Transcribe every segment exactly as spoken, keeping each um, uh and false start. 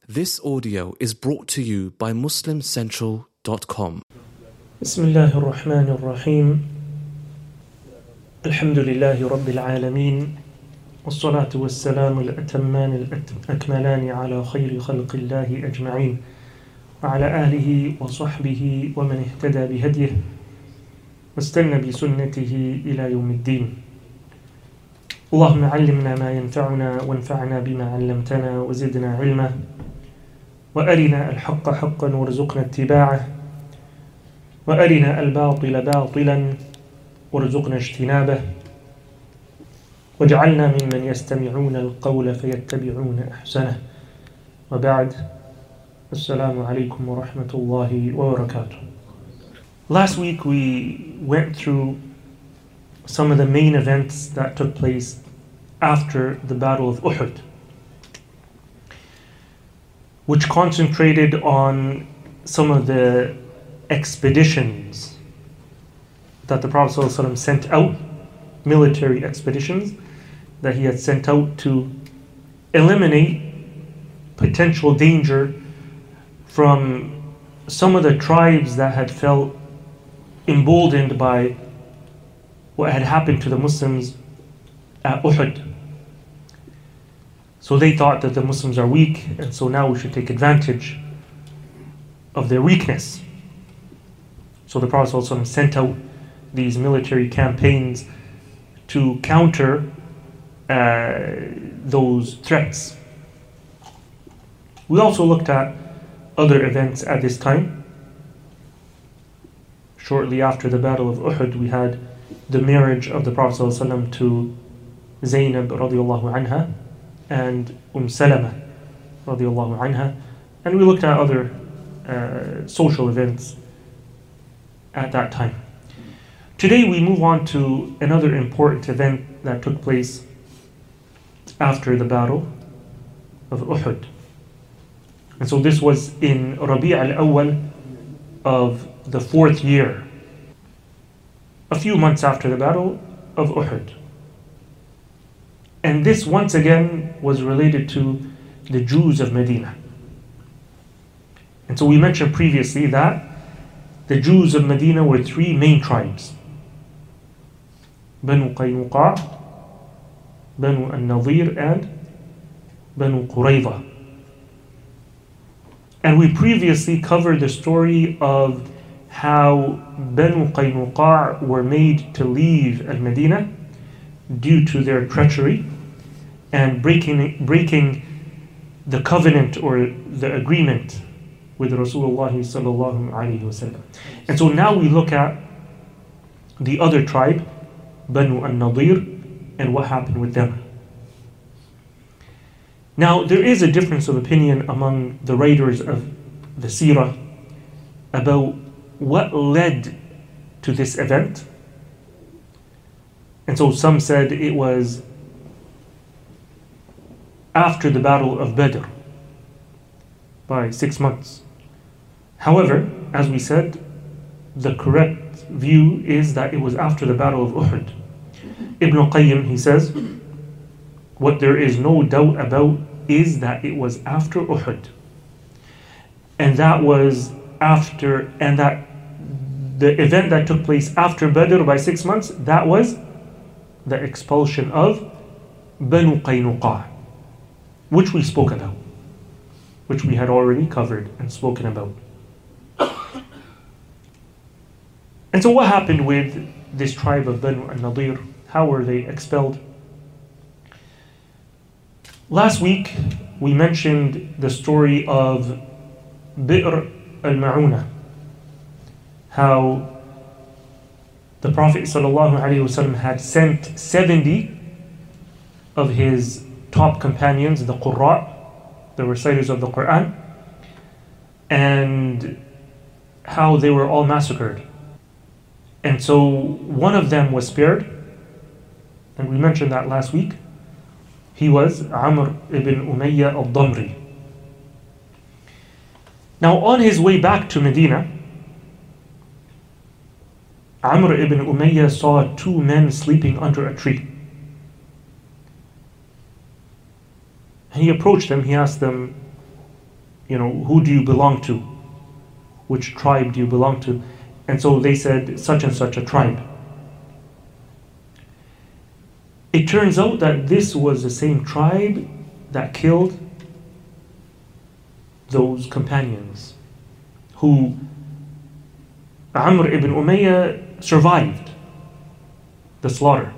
This audio is brought to you by Muslim Central dot com. Bismillah ar-Rahman ar-Rahim. Alhamdulillahi Rabbil Alameen. والصلاة والسلام الأتمان الأكملان على خير خلق الله أجمعين وعلى آله وصحبه ومن اهتدى بهديه واستنى بسنته إلى يوم الدين. اللهم علمنا ما ينفعنا وانفعنا بما علمتنا وزدنا علما وأرنا الحق حقا وارزقنا اتباعه وأرنا الباطل باطلا وارزقنا اجتنابه واجعلنا ممن يستمعون القول فيتبعون أحسنه وبعد السلام عليكم ورحمة الله وبركاته. Last week we went through some of the main events that took place after the Battle of Uhud, which concentrated on some of the expeditions that the Prophet ﷺ sent out, military expeditions that he had sent out to eliminate potential danger from some of the tribes that had felt emboldened by what had happened to the Muslims at Uhud. So they thought that the Muslims are weak, and so now we should take advantage of their weakness. So the Prophet ﷺ sent out these military campaigns to counter uh, those threats. We also looked at other events at this time. Shortly after the Battle of Uhud, we had the marriage of the Prophet ﷺ to Zaynab radiallahu anha and Umm Salama radiallahu anha, and we looked at other uh, social events at that time. Today we move on to another important event that took place after the Battle of Uhud. And so this was in Rabi' al-Awwal of the fourth year, a few months after the Battle of Uhud. And this once again was related to the Jews of Medina. And so we mentioned previously that the Jews of Medina were three main tribes: Banu Qaynuqa', Banu al-Nadir, and Banu Qurayza. And we previously covered the story of how Banu Qaynuqa' were made to leave al-Medina due to their treachery and breaking breaking the covenant or the agreement with Rasulullah sallallahu alaihi wasallam. And so now we look at the other tribe, Banu al-Nadir, and what happened with them. Now there is a difference of opinion among the writers of the Seerah about what led to this event. And so some said it was after the Battle of Badr by six months. However, as we said, the correct view is that it was after the Battle of Uhud. Ibn Qayyim, he says, what there is no doubt about is that it was after Uhud. And that was after, and that the event that took place after Badr by six months, that was the expulsion of Banu Qaynuqa', which we spoke about, which we had already covered and spoken about. And so what happened with this tribe of Banu al-Nadir? How were they expelled? Last week we mentioned the story of Bi'r al-Ma'una, how the Prophet ﷺ had sent seventy of his top companions, the Qurra', the reciters of the Quran, and how they were all massacred. And so one of them was spared, and we mentioned that last week. He was Amr ibn Umayyah al-Damri. Now on his way back to Medina, Amr ibn Umayyah saw two men sleeping under a tree. And he approached them, he asked them, you know, who do you belong to? Which tribe do you belong to? And so they said, such and such a tribe. It turns out that this was the same tribe that killed those companions, who Amr ibn Umayyah survived the slaughter.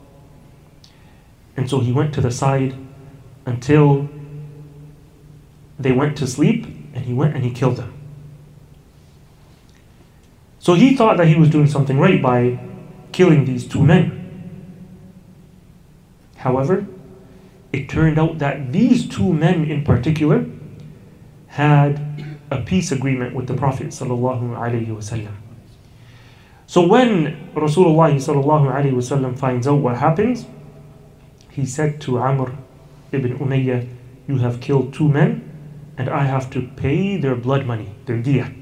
And so he went to the side until they went to sleep, and he went and he killed them. So he thought that he was doing something right by killing these two men. However, it turned out that these two men in particular had a peace agreement with the Prophet sallallahu alaihi wasallam. So when Rasulullah sallallahu alaihi wasallam finds out what happens, he said to Amr ibn Umayyah, you have killed two men, and I have to pay their blood money, their diyah.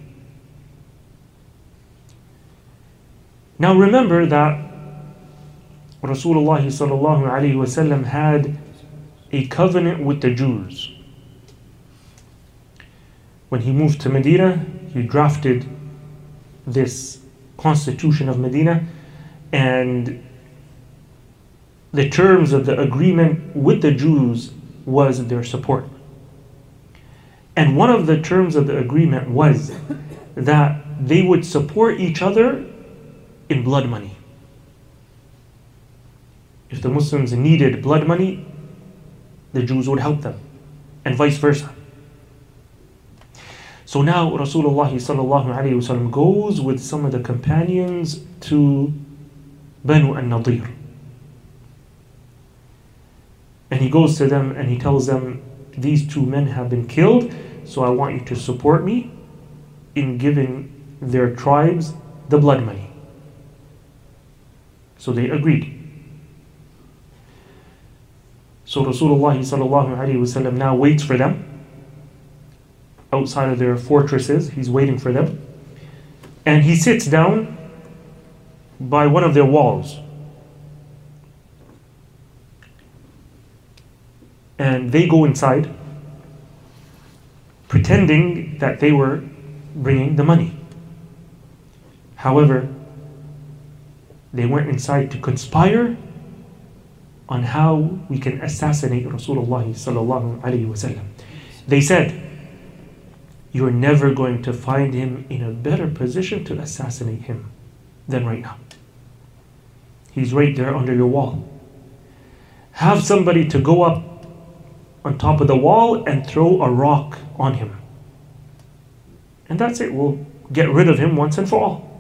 Now remember that Rasulullah sallallahu alaihi wasallam had a covenant with the Jews. When he moved to Medina, he drafted this constitution of Medina, and the terms of the agreement with the Jews was their support. And one of the terms of the agreement was that they would support each other in blood money. If the Muslims needed blood money, the Jews would help them, and vice versa. So now Rasulullah sallallahu alaihi wasallam goes with some of the companions to Banu an-Nadir. And he goes to them and he tells them, these two men have been killed, so I want you to support me in giving their tribes the blood money. So they agreed. So Rasulullah sallallahu alaihi wasallam now waits for them outside of their fortresses. He's waiting for them, and he sits down by one of their walls, and they go inside pretending that they were bringing the money. However, they went inside to conspire on how we can assassinate Rasulullah sallallahu alaihi wasallam. They said, you're never going to find him in a better position to assassinate him than right now. He's right there under your wall. Have somebody to go up on top of the wall and throw a rock on him. And that's it. We'll get rid of him once and for all.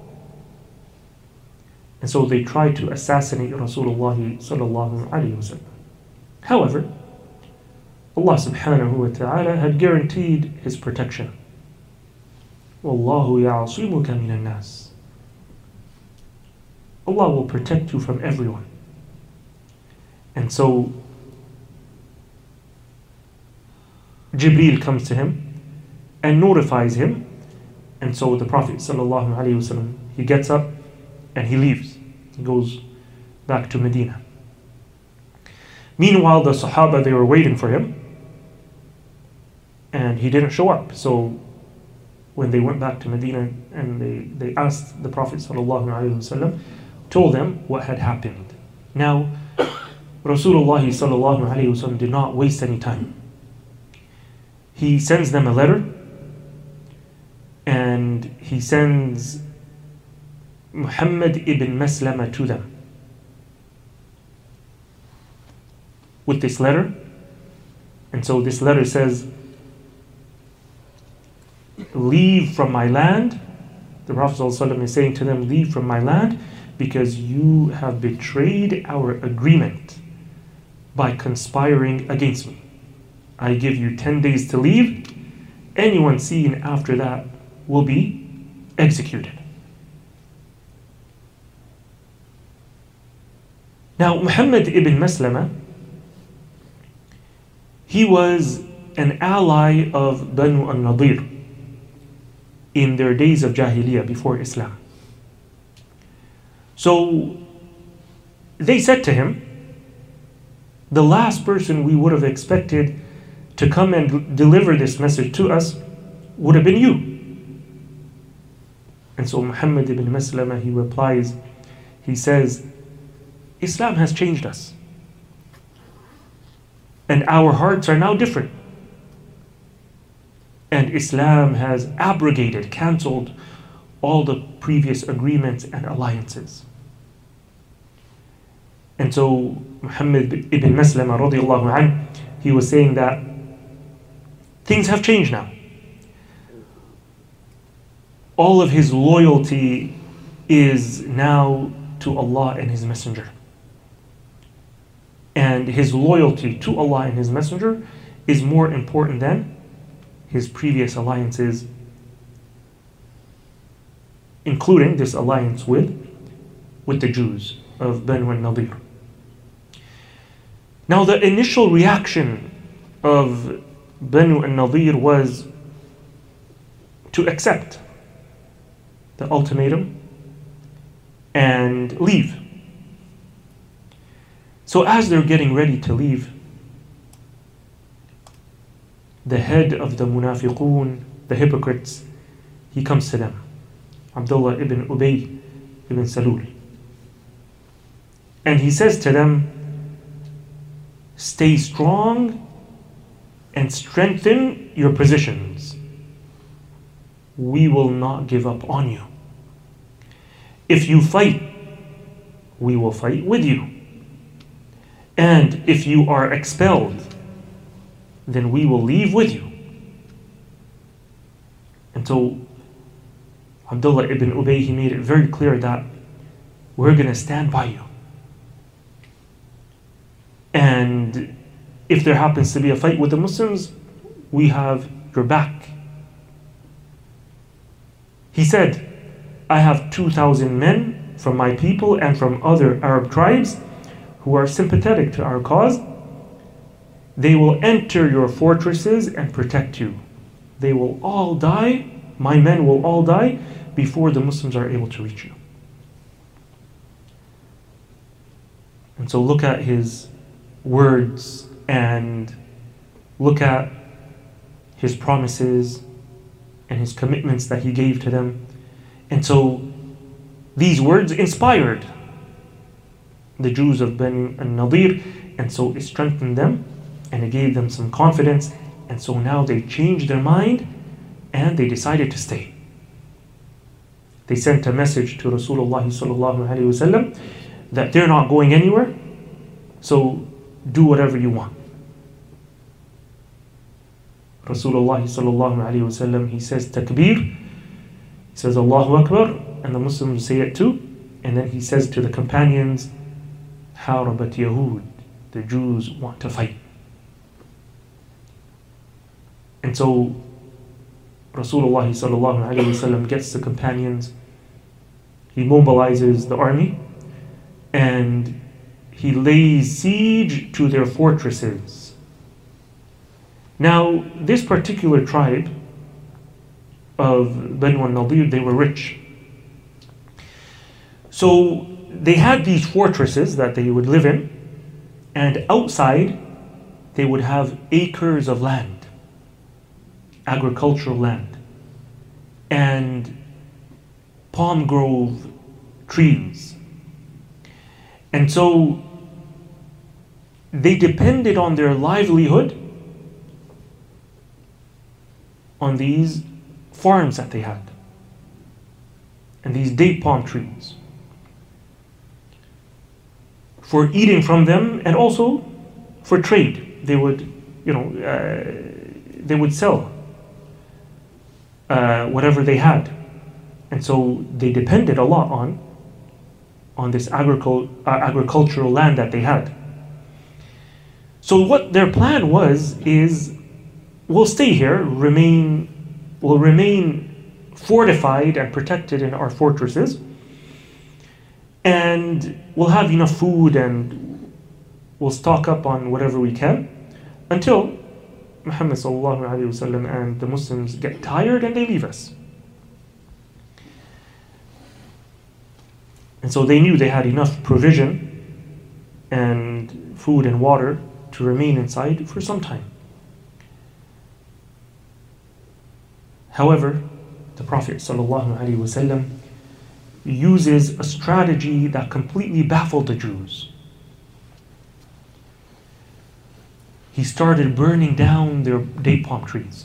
And so they tried to assassinate Rasulullah sallallahu alaihi wasallam. However, Allah subhanahu wa ta'ala had guaranteed his protection. Wallahu ya'asimuka minan nas. Allah will protect you from everyone. And so Jibreel comes to him and notifies him. And so the Prophet sallallahu alaihi wasallam, he gets up and he leaves. He goes back to Medina. Meanwhile, the Sahaba, they were waiting for him, and he didn't show up. So when they went back to Medina and they, they asked the Prophet ﷺ, told them what had happened. Now, Rasulullah ﷺ did not waste any time. He sends them a letter, and he sends Muhammad ibn Maslama to them with this letter. And so this letter says, leave from my land. The Prophet ﷺ is saying to them, leave from my land, because you have betrayed our agreement by conspiring against me. I give you ten days to leave. Anyone seen after that will be executed. Now, Muhammad ibn Maslama, he was an ally of Banu an-Nadir in their days of Jahiliyyah before Islam. So they said to him, the last person we would have expected to come and deliver this message to us would have been you. And so Muhammad ibn Maslama, he replies, he says, Islam has changed us. And our hearts are now different. And Islam has abrogated, cancelled all the previous agreements and alliances. And so Muhammad ibn Maslama radiallahu anhu, he was saying that things have changed now. All of his loyalty is now to Allah and His Messenger. And his loyalty to Allah and His Messenger is more important than his previous alliances, including this alliance with, with the Jews of Banu al-Nadir. Now the initial reaction of Banu al-Nadir was to accept the ultimatum and leave. So as they're getting ready to leave, the head of the munafiqun, the hypocrites, he comes to them, Abdullah ibn Ubay ibn Salul. And he says to them, stay strong and strengthen your positions. We will not give up on you. If you fight, we will fight with you. And if you are expelled, then we will leave with you. And so Abdullah ibn Ubay, he made it very clear that we're going to stand by you. And if there happens to be a fight with the Muslims, we have your back. He said, I have two thousand men from my people and from other Arab tribes who are sympathetic to our cause. They will enter your fortresses and protect you. They will all die, my men will all die, before the Muslims are able to reach you. And so look at his words and look at his promises and his commitments that he gave to them. And so these words inspired the Jews of Banu al-Nadir, and so it strengthened them and it gave them some confidence, and so now they changed their mind and they decided to stay. They sent a message to Rasulullah sallallahu alaihi wasallam that they're not going anywhere, so do whatever you want. Rasulullah sallallahu alaihi wasallam, he says takbir, he says Allahu Akbar, and the Muslims say it too, and then he says to the companions, Harabat Yahud, the Jews want to fight. And so Rasulullah sallallahu alaihi wasallam gets the companions, he mobilizes the army, and he lays siege to their fortresses. Now, this particular tribe of Banu al-Nadir, they were rich. So they had these fortresses that they would live in, and outside they would have acres of land, agricultural land, and palm grove trees. And so they depended on their livelihood on these farms that they had and these date palm trees for eating from them, and also for trade. They would, you know, uh, they would sell uh, whatever they had, and so they depended a lot on on this agricul- uh, agricultural land that they had. So what their plan was is, we'll stay here, remain, we'll remain fortified and protected in our fortresses, and we'll have enough food and we'll stock up on whatever we can until Muhammad sallallahu alaihi wasallam and the Muslims get tired and they leave us. And so they knew they had enough provision and food and water to remain inside for some time. However, the Prophet ﷺ uses a strategy that completely baffled the Jews. He started burning down their date palm trees.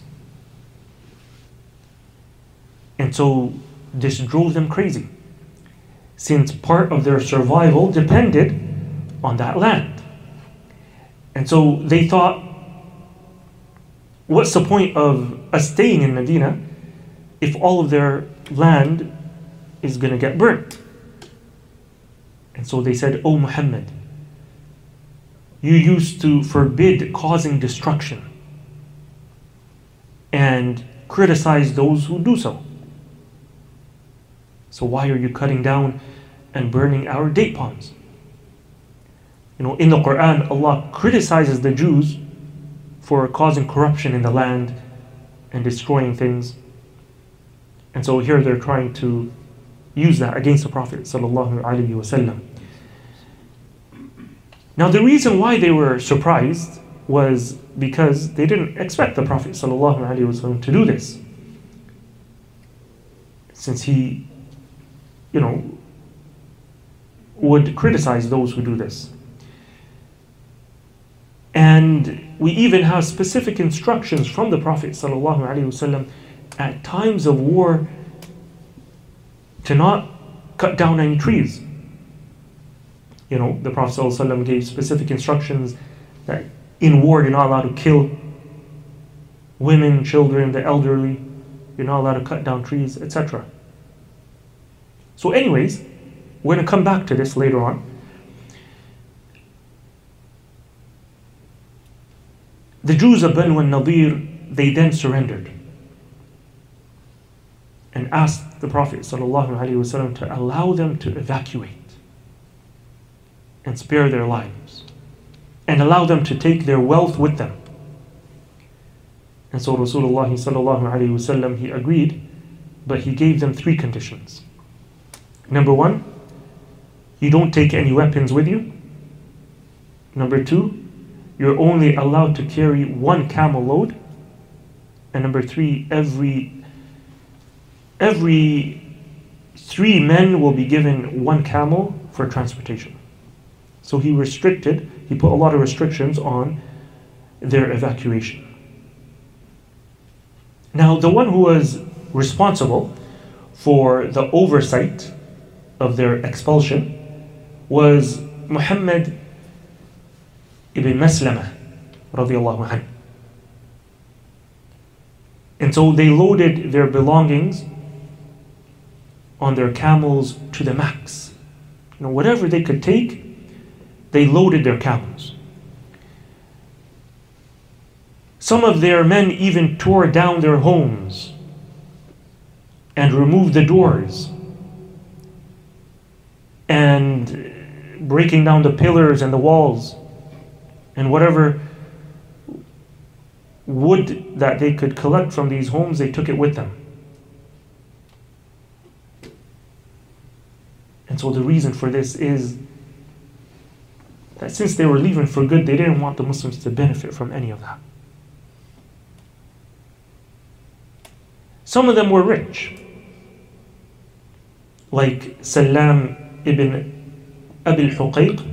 And so this drove them crazy, since part of their survival depended on that land. And so they thought, what's the point of us staying in Medina if all of their land is going to get burnt? And so they said, "O Muhammad, you used to forbid causing destruction and criticize those who do so. So why are you cutting down and burning our date palms?" You know, in the Quran, Allah criticizes the Jews for causing corruption in the land and destroying things. And so here they're trying to use that against the Prophet sallallahu alaihi wasallam. Now the reason why they were surprised was because they didn't expect the Prophet sallallahu alaihi wasallam to do this, since he, you know, would criticize those who do this. And we even have specific instructions from the Prophet ﷺ at times of war to not cut down any trees. You know, the Prophet ﷺ gave specific instructions that in war you're not allowed to kill women, children, the elderly, you're not allowed to cut down trees, et cetera. So anyways, we're going to come back to this later on. The Jews of Banu al-Nadir, they then surrendered and asked the Prophet ﷺ to allow them to evacuate and spare their lives and allow them to take their wealth with them. And so Rasulullah ﷺ, he agreed, but he gave them three conditions. Number one, you don't take any weapons with you. Number two, you're only allowed to carry one camel load. And number three, every every three men will be given one camel for transportation. So he restricted, he put a lot of restrictions on their evacuation. Now, the one who was responsible for the oversight of their expulsion was Muhammad ibn Maslama radiallahu anhu. And so they loaded their belongings on their camels to the max. You know, whatever they could take, they loaded their camels. Some of their men even tore down their homes and removed the doors, and breaking down the pillars and the walls, and whatever wood that they could collect from these homes, they took it with them. And so the reason for this is that since they were leaving for good, they didn't want the Muslims to benefit from any of that. Some of them were rich, like Salam ibn Abi al-Huqayq.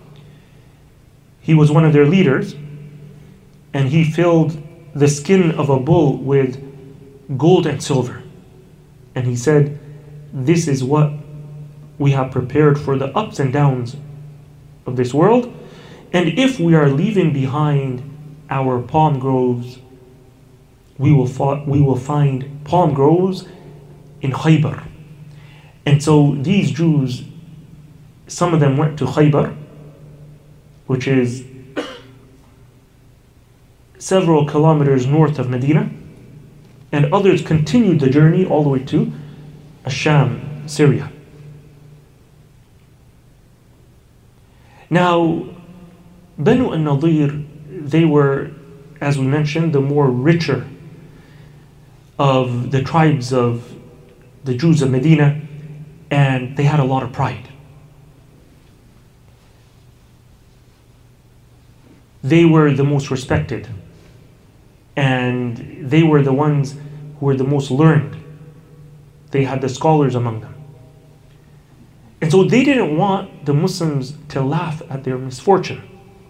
He was one of their leaders, and he filled the skin of a bull with gold and silver. And he said, "This is what we have prepared for the ups and downs of this world. And if we are leaving behind our palm groves, we will, fa- we will find palm groves in Khaybar." And so these Jews, some of them went to Khaybar, which is several kilometers north of Medina, and others continued the journey all the way to Asham, Syria. Now, Banu al-Nadir, they were, as we mentioned, the more richer of the tribes of the Jews of Medina, and they had a lot of pride. They were the most respected, and they were the ones who were the most learned. They had the scholars among them. And so they didn't want the Muslims to laugh at their misfortune.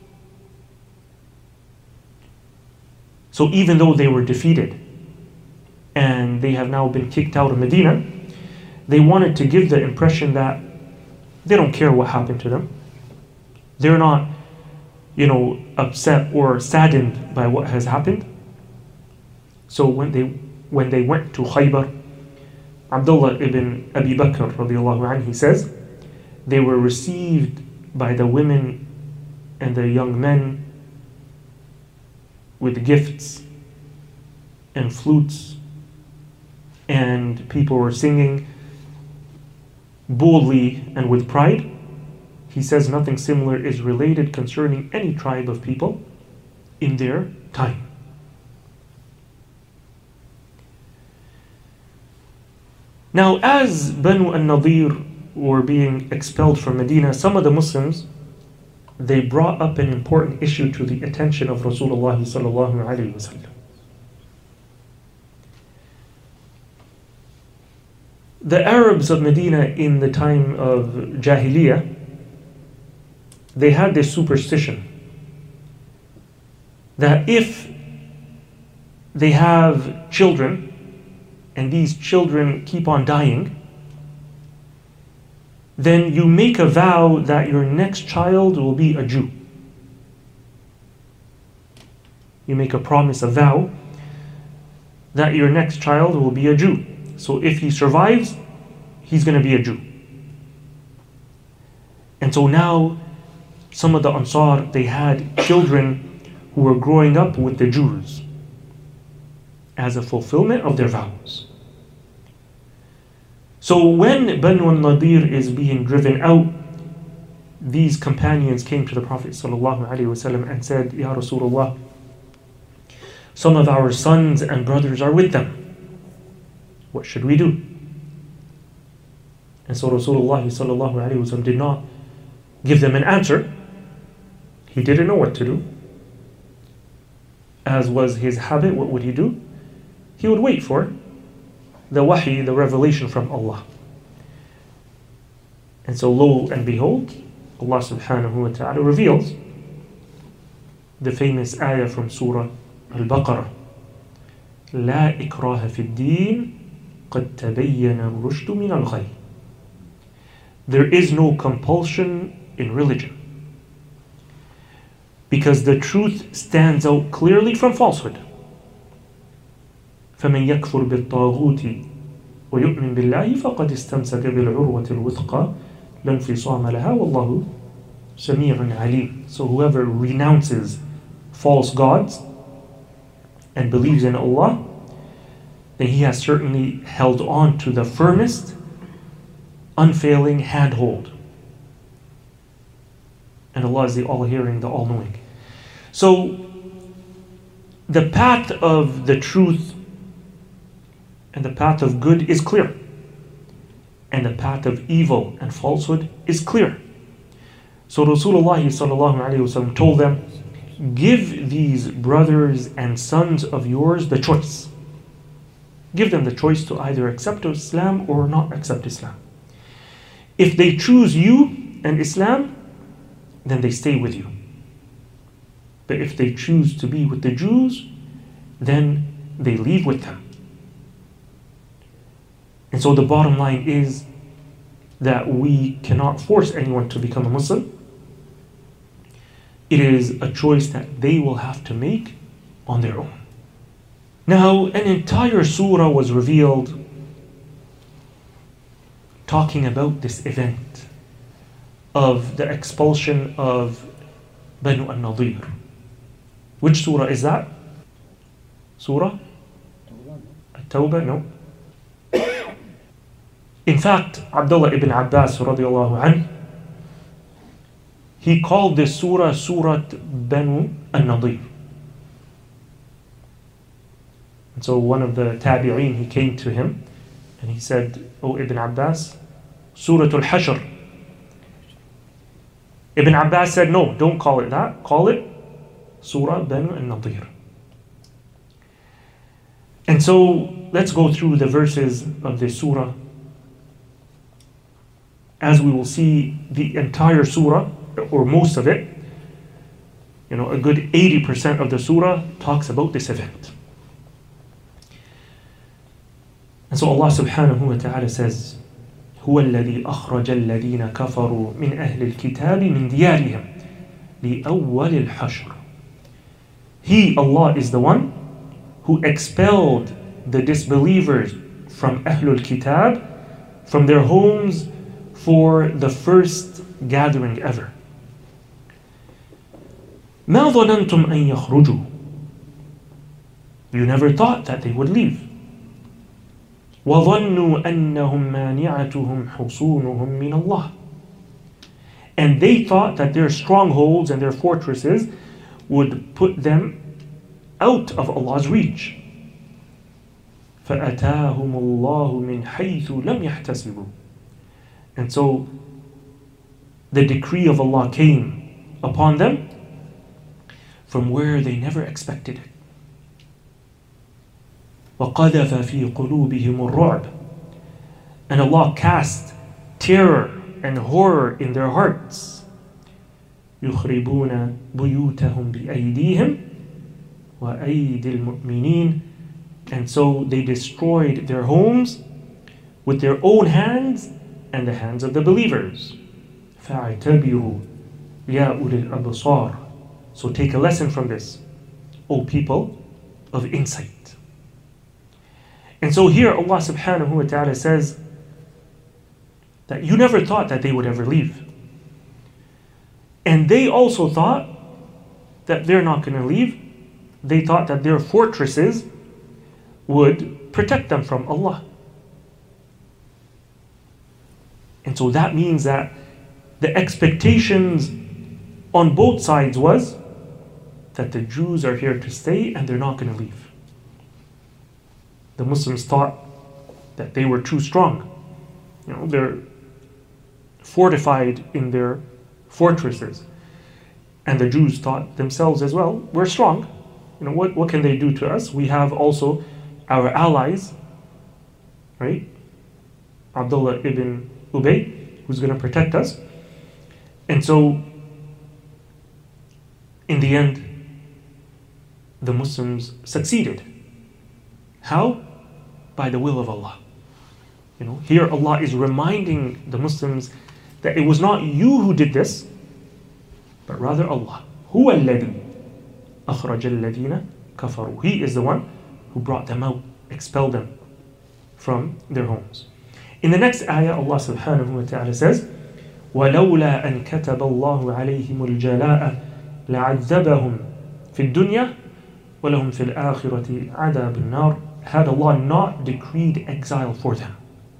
So even though they were defeated and they have now been kicked out of Medina, they wanted to give the impression that they don't care what happened to them. They're not, you know, upset or saddened by what has happened. So when they when they went to Khaybar, Abdullah ibn Abi Bakr radiallahu anhu, he says, they were received by the women and the young men with gifts and flutes, and people were singing boldly and with pride. He says nothing similar is related concerning any tribe of people in their time. Now, as Banu al-Nadir were being expelled from Medina, some of the Muslims, they brought up an important issue to the attention of Rasulullah sallallahu alaihi wasallam. The Arabs of Medina in the time of Jahiliyyah, they had this superstition that if they have children and these children keep on dying, then you make a vow that your next child will be a Jew. You make a promise, a vow, that your next child will be a Jew. So if he survives, he's going to be a Jew. And so now, some of the Ansar, they had children who were growing up with the Jews as a fulfillment of their vows. So when Banu al-Nadir is being driven out, these companions came to the Prophet ﷺ and said, Ya Rasulullah, some of our sons and brothers are with them. What should we do? And so Rasulullah ﷺ did not give them an answer. He didn't know what to do. As was his habit, what would he do? He would wait for the wahi, the revelation from Allah. And so lo and behold, Allah subhanahu wa ta'ala reveals the famous ayah from Surah Al-Baqarah. لا إكراه في الدين قد تبين الرشد من الغي. There is no compulsion in religion, because the truth stands out clearly from falsehood. فمن يكفر بالطاغوت ويؤمن بالله فقد استمسك بالعروة الوثقى لا انفصام لها والله سميع عليم. So whoever renounces false gods and believes in Allah, then he has certainly held on to the firmest, unfailing handhold. And Allah is the all-hearing, the all-knowing. So the path of the truth and the path of good is clear, and the path of evil and falsehood is clear. So Rasulullah sallallahu alaihi wasallam told them, give these brothers and sons of yours the choice. Give them the choice to either accept Islam or not accept Islam. If they choose you and Islam, then they stay with you. But if they choose to be with the Jews, then they leave with them. And so the bottom line is that we cannot force anyone to become a Muslim. It is a choice that they will have to make on their own. Now, an entire surah was revealed talking about this event of the expulsion of Banu al-Nadir. Which surah is that? Surah? At-Tawbah? No. In fact, Abdullah ibn Abbas radiallahu anhu, he called this surah Surah Banu al-Nadir. And so one of the tabi'een, he came to him and he said, O Ibn Abbas, Surah al-Hashr. Ibn Abbas said, no, don't call it that. Call it Surah Banu al-Nadir. And so let's go through the verses of this surah. As we will see, the entire surah, or most of it, you know, a good eighty percent of the surah talks about this event. And so Allah subhanahu wa ta'ala says, هو الذي أخرج الذين كفروا من أهل الكتاب من ديارهم لأول الحشر. He, Allah, is the one who expelled the disbelievers from Ahlul Kitab, from their homes, for the first gathering ever. ما ظننتم أن يخرجوا. You never thought that they would leave. وظنوا أنهم مانعتهم حصونهم من الله. And they thought that their strongholds and their fortresses would put them out of Allah's reach. فأتاهم الله من حيث لم يحتسبوا. And so the decree of Allah came upon them from where they never expected it. وَقَذَفَ فِي قُلُوبِهِمُ الرُّعْبَ. And Allah cast terror and horror in their hearts. يُخْرِبُونَ بُيُوتَهُمْ بِأَيْدِيهِمْ وَأَيْدِي الْمُؤْمِنِينَ. And so they destroyed their homes with their own hands and the hands of the believers. فَاعْتَبِرُوا يَا أُولِي الْأَبْصَارِ. So take a lesson from this, O people of insight. And so here Allah subhanahu wa ta'ala says that you never thought that they would ever leave. And they also thought that they're not going to leave. They thought that their fortresses would protect them from Allah. And so that means that the expectations on both sides was that the Jews are here to stay and they're not going to leave. The Muslims thought that they were too strong. You know, they're fortified in their fortresses. And the Jews thought themselves as well, we're strong. You know, what, what can they do to us? We have also our allies, right? Abdullah ibn Ubay, who's going to protect us. And so, in the end, the Muslims succeeded. How? By the will of Allah. You know, here Allah is reminding the Muslims that it was not you who did this, but rather Allah. هو الذي أخرج الذين كفروا. He is the one who brought them out, expelled them from their homes. In the next ayah, Allah subhanahu wa ta'ala says, وَلَوْلَا أَنْ كَتَبَ اللَّهُ عَلَيْهِمُ الْجَلَاءَ لَعَذَّبَهُمْ فِي الدُّنْيَا وَلَهُمْ فِي الْآخِرَةِ عَذَابُ النَّارِ. Had Allah not decreed exile for them,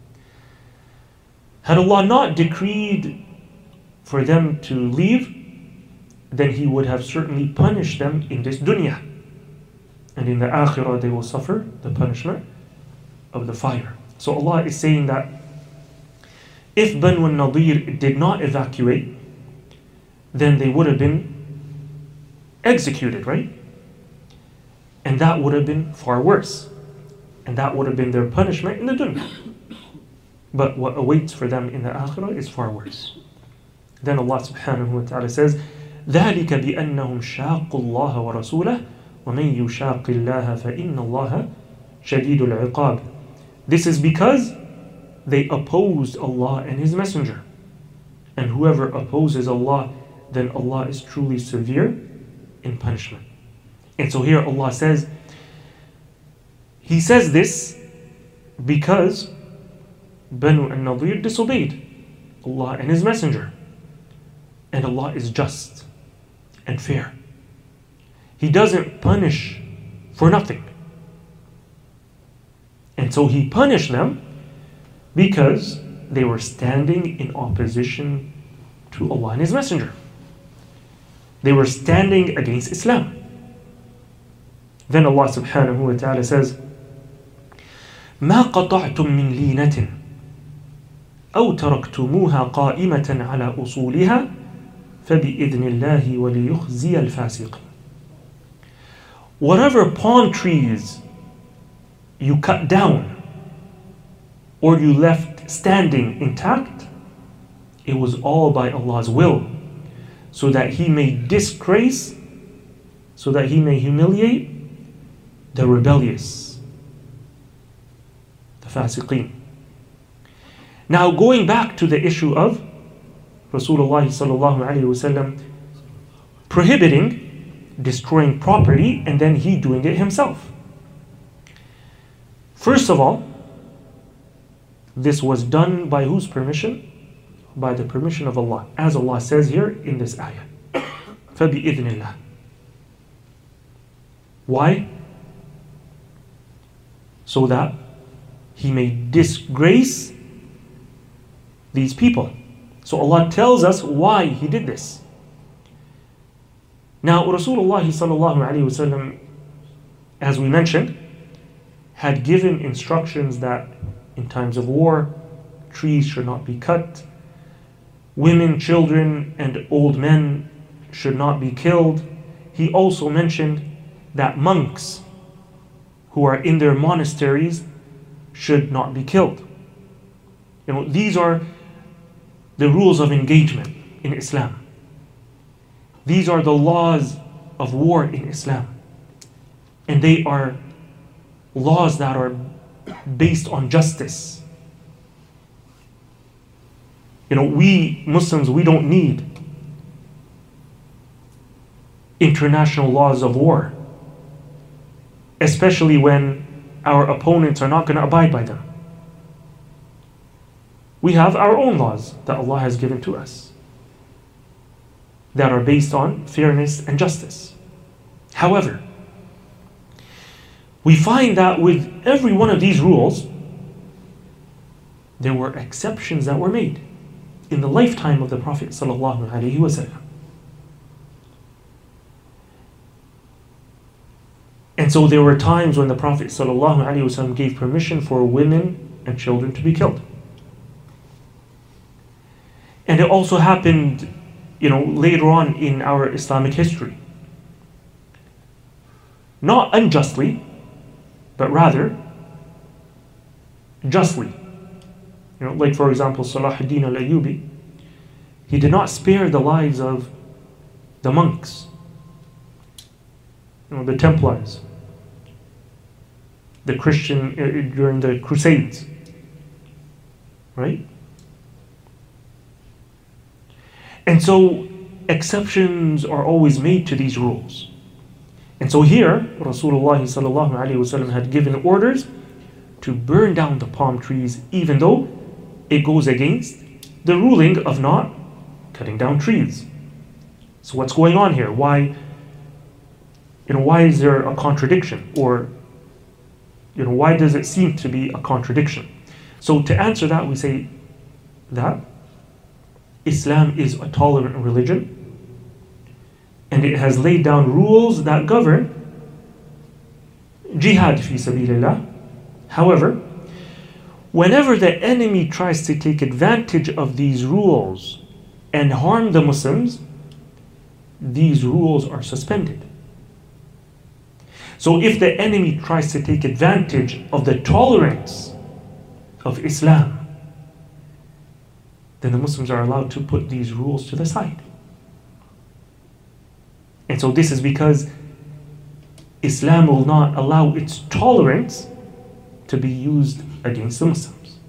had Allah not decreed for them to leave, then He would have certainly punished them in this dunya. And in the akhirah they will suffer the punishment of the fire. So Allah is saying that if Banu al-Nadir did not evacuate, then they would have been executed, right? And that would have been far worse. And that would have been their punishment in the dunya. But what awaits for them in the akhirah is far worse. Then Allah subhanahu wa ta'ala says, ذَلِكَ بِأَنَّهُمْ شَاقُوا اللَّهَ وَرَسُولَهُ وَمَنْ يُشَاقِ اللَّهَ فَإِنَّ اللَّهَ شَدِيدُ الْعِقَابِ. This is because they opposed Allah and His Messenger. And whoever opposes Allah, then Allah is truly severe in punishment. And so here Allah says, He says this because Banu al-Nadir disobeyed Allah and His Messenger. And Allah is just and fair. He doesn't punish for nothing. And so He punished them because they were standing in opposition to Allah and His Messenger. They were standing against Islam. Then Allah subhanahu wa ta'ala says, ما قطعتم من لينة أو تركتموها قائمة على أصولها فبإذن الله وليخزي الفاسقين. Whatever palm trees you cut down or you left standing intact, it was all by Allah's will, so that He may disgrace, so that He may humiliate the rebellious, the fasiqeen. Now, going back to the issue of Rasulullah sallallahu alaihi wasallam prohibiting destroying property and then he doing it himself. First of all, this was done by whose permission? By the permission of Allah, as Allah says here in this ayah. فَبِإِذْنِ اللَّهِ. Why? So that He may disgrace these people. So Allah tells us why He did this. Now Rasulullah sallallahu alaihi wasallam, as we mentioned, had given instructions that in times of war, trees should not be cut, women, children, and old men should not be killed. He also mentioned that monks who are in their monasteries should not be killed. You know, these are the rules of engagement in Islam. These are the laws of war in Islam. And they are laws that are based on justice. You know, we Muslims, we don't need international laws of war, especially when our opponents are not going to abide by them. We have our own laws that Allah has given to us that are based on fairness and justice. However, we find that with every one of these rules, there were exceptions that were made in the lifetime of the Prophet sallallahu alaihi wasallam. And so there were times when the Prophet sallallahu alaihi wasallam gave permission for women and children to be killed. And it also happened, you know, later on in our Islamic history. Not unjustly, but rather justly. You know, like for example, Salah ad-Din al-Ayyubi, he did not spare the lives of the monks, you know, the Templars, the Christian uh, during the Crusades, right? And so exceptions are always made to these rules. And so here, Rasulullah sallallahu alaihi wasallam had given orders to burn down the palm trees, even though it goes against the ruling of not cutting down trees. So what's going on here? Why, you know, why is there a contradiction? Or, you know, why does it seem to be a contradiction? So to answer that, we say that Islam is a tolerant religion, and it has laid down rules that govern jihad fi sabilillah. However, whenever the enemy tries to take advantage of these rules and harm the Muslims, these rules are suspended. So if the enemy tries to take advantage of the tolerance of Islam, then the Muslims are allowed to put these rules to the side. And so this is because Islam will not allow its tolerance to be used against the Muslims.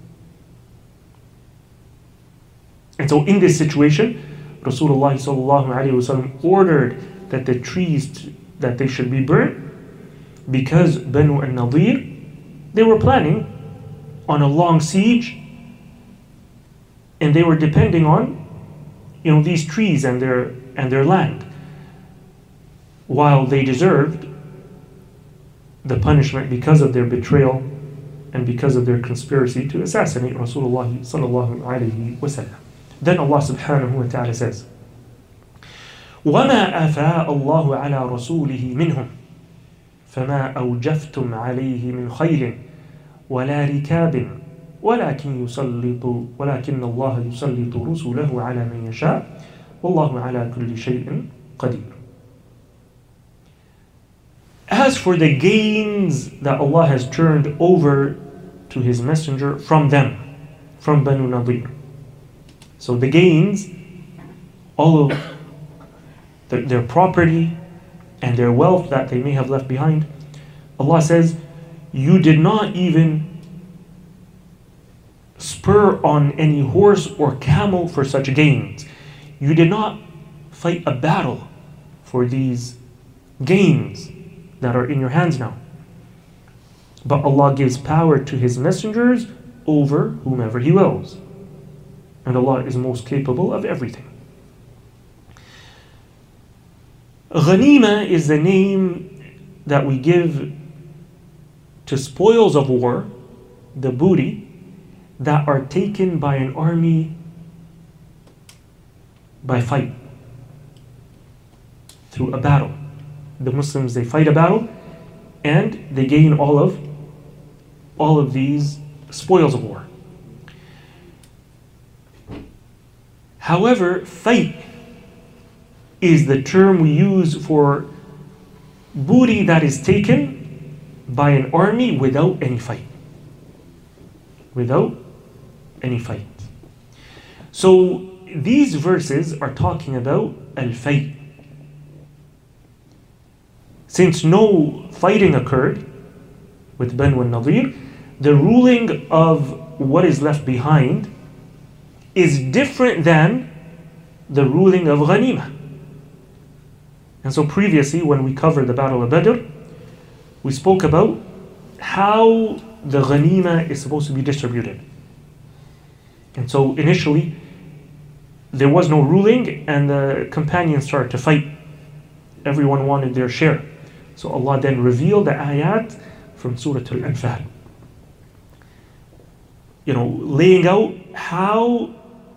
And so in this situation, Rasulullah sallallahu alaihi wasallam ordered that the trees, that they should be burnt, because Banu al-Nadir, they were planning on a long siege, and they were depending on, you know, these trees and their and their land, while they deserved the punishment because of their betrayal and because of their conspiracy to assassinate Rasulullah sallallahu alaihi wasallam. Then Allah subhanahu wa ta'ala says, وَمَا أَفَاءَ اللَّهُ عَلَى رَسُولِهِ مِنْهُمْ فَمَا أَوْجَفْتُمْ عَلَيْهِ مِنْ خَيْلٍ وَلَا رِكَابٍ ولكن يسلط ولكن الله يسلط رسله على من يشاء والله على كل شيء قدير. As for the gains that Allah has turned over to His Messenger from them, from Banu Nadir. So the gains, all of the, their property and their wealth that they may have left behind, Allah says, you did not even spur on any horse or camel for such gains. You did not fight a battle for these gains that are in your hands now. But Allah gives power to His messengers over whomever He wills. And Allah is most capable of everything. Ghanima is the name that we give to spoils of war, the booty, that are taken by an army by fight, through a battle. The Muslims, they fight a battle and they gain all of all of these spoils of war. However, fight is the term we use for booty that is taken by an army without any fight. Without any fight. So these verses are talking about al-fay. Since no fighting occurred with Banu Nadir, the ruling of what is left behind is different than the ruling of Ghanimah. And so previously, when we covered the Battle of Badr, we spoke about how the Ghanimah is supposed to be distributed. And so initially, there was no ruling and the companions started to fight. Everyone wanted their share. So Allah then revealed the ayat from Surah Al-Anfal. You know, laying out how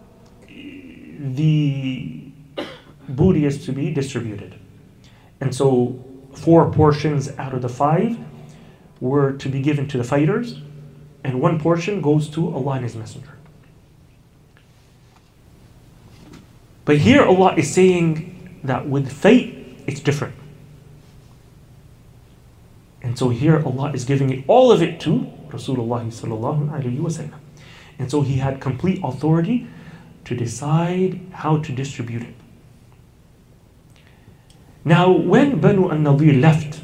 the booty is to be distributed. And so four portions out of the five were to be given to the fighters, and one portion goes to Allah and His Messenger. But here Allah is saying that with fight, it's different. And so here Allah is giving it, all of it to Rasulullah sallallahu alayhi wa sallam. And so He had complete authority to decide how to distribute it. Now, when Banu an-Nadir left,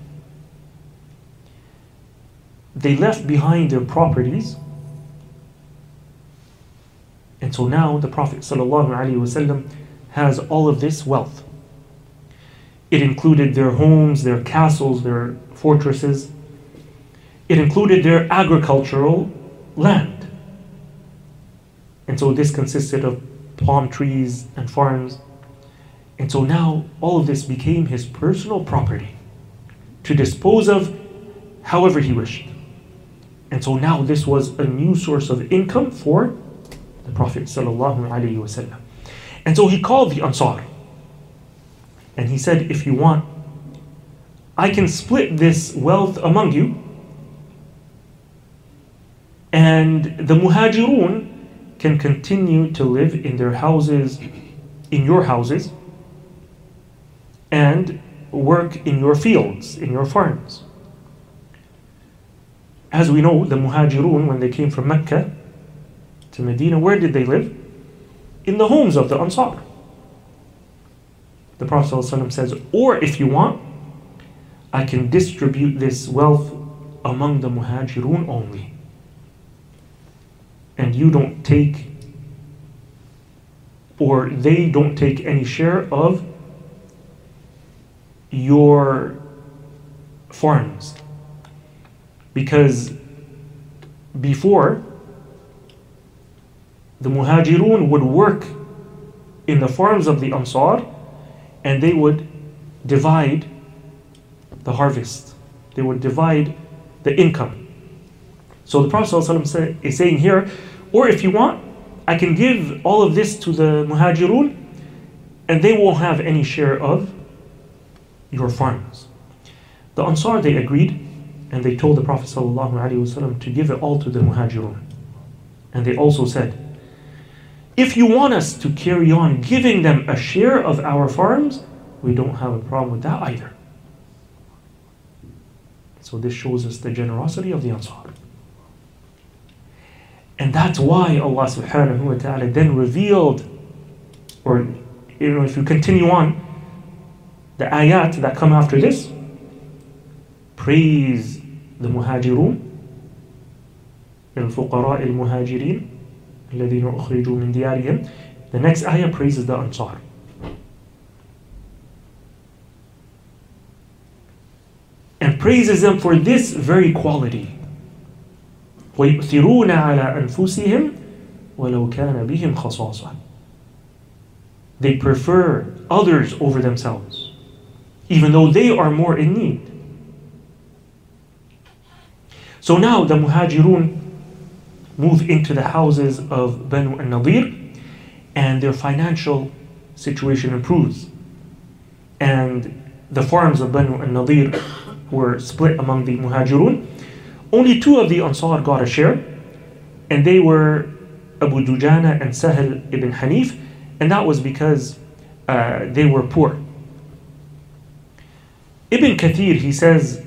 they left behind their properties. And so now the Prophet ﷺ has all of this wealth. It included their homes, their castles, their fortresses. It included their agricultural land. And so this consisted of palm trees and farms. And so now all of this became his personal property to dispose of however he wished. And so now this was a new source of income for the Prophet sallallahu alaihi wasallam. And so he called the Ansar. And he said, if you want, I can split this wealth among you. And the Muhajirun can continue to live in their houses, in your houses, and work in your fields, in your farms. As we know, the Muhajirun, when they came from Mecca to Medina, where did they live? In the homes of the Ansar. The Prophet ﷺ says, or if you want, I can distribute this wealth among the Muhajirun only. And you don't take, or they don't take any share of your farms. Because before, the Muhajirun would work in the farms of the Ansar, and they would divide the harvest. They would divide the income. So the Prophet ﷺ is saying here, or if you want, I can give all of this to the Muhajirun, and they won't have any share of your farms. The Ansar, they agreed, and they told the Prophet ﷺ to give it all to the Muhajirun. And they also said, if you want us to carry on giving them a share of our farms, we don't have a problem with that either. So this shows us the generosity of the Ansar. And that's why Allah subhanahu wa ta'ala then revealed, or you know, if you continue on, the ayat that come after this praise the muhajirun, الفقراء المهاجرين الذين أخرجوا من ديارهم. The next ayah praises the Ansar. And praises them for this very quality. وَيُؤْثِرُونَ عَلَىٰ أَنفُسِهِمْ وَلَوْ كَانَ بِهِمْ خَصَاصًا. They prefer others over themselves, even though they are more in need. So now the Muhajirun move into the houses of Banu al-Nadir, and their financial situation improves. And the farms of Banu al-Nadir were split among the Muhajirun. Only two of the Ansar got a share, and they were Abu Dujana and Sahel ibn Hanif, and that was because uh, they were poor. Ibn Kathir, he says,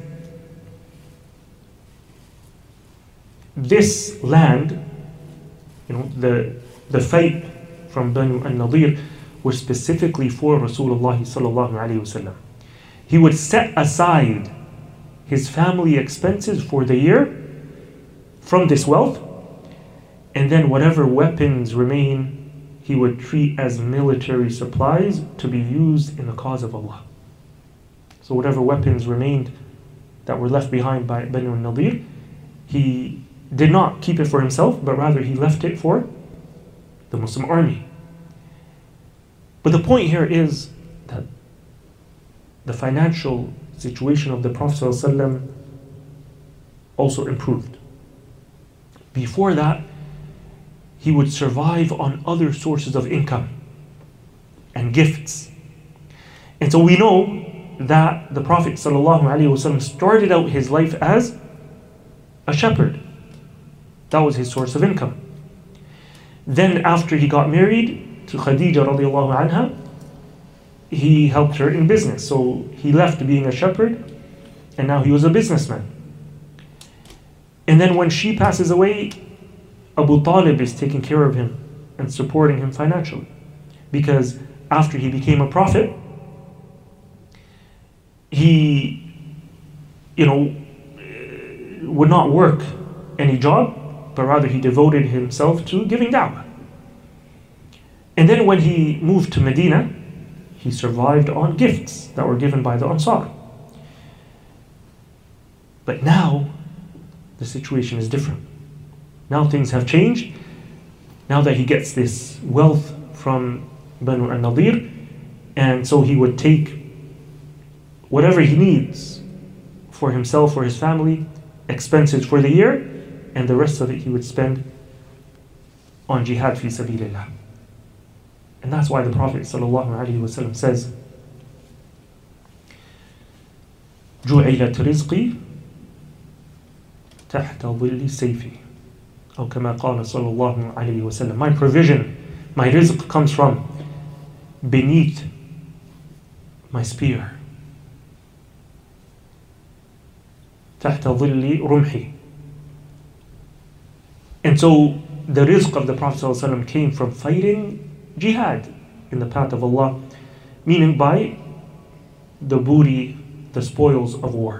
this land, you know, the the fight from Banu al-Nadir was specifically for Rasulullah sallallahu alaihi wasallam. He would set aside his family expenses for the year from this wealth, and then whatever weapons remain, he would treat as military supplies to be used in the cause of Allah. So whatever weapons remained that were left behind by Banu al-Nadir, he did not keep it for himself, but rather he left it for the Muslim army. But the point here is that the financial situation of the Prophet ﷺ also improved. Before that, he would survive on other sources of income and gifts. And so we know that the Prophet ﷺ started out his life as a shepherd. That was his source of income. Then after he got married to Khadija radiallahu anha, he helped her in business. So he left being a shepherd, and now he was a businessman. And then when she passes away, Abu Talib is taking care of him and supporting him financially. Because after he became a prophet, he, you know, would not work any job, but rather he devoted himself to giving da'wah. And then when he moved to Medina, he survived on gifts that were given by the Ansar. But now, the situation is different. Now things have changed. Now that he gets this wealth from Banu al-Nadir, and so he would take whatever he needs for himself or his family, expenses for the year, and the rest of it he would spend on jihad fi sabilillah. And that's why the Prophet ﷺ says, جُعِلَتْ رِزْقِي تَحْتَ ظِلِّ سَيْفِي. أو كما قال صلى الله عليه وسلم. My provision, my rizq comes from beneath my spear. تحت ظل رمحي. And so the rizq of the Prophet ﷺ came from fighting jihad in the path of Allah, meaning by the booty, the spoils of war.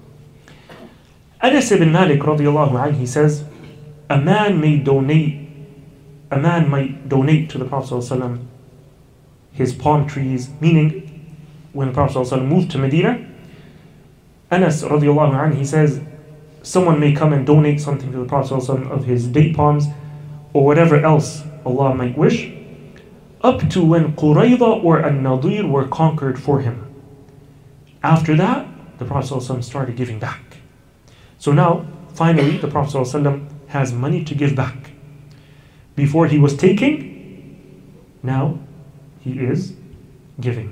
Anas ibn Malik radiallahu anhu, he says, a man may donate, a man might donate to the Prophet ﷺ his palm trees, meaning when the Prophet ﷺ moved to Medina, Anas radiallahu anhu, he says, someone may come and donate something to the Prophet ﷺ of his date palms or whatever else Allah might wish, up to when Qurayza or An-Nadir were conquered for him. After that, the Prophet ﷺ started giving back. So now, finally, the Prophet ﷺ has money to give back. Before he was taking, now he is giving.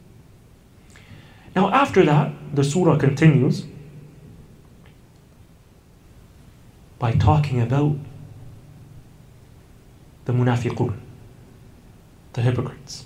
Now after that, the surah continues by talking about the munafiqun, the hypocrites.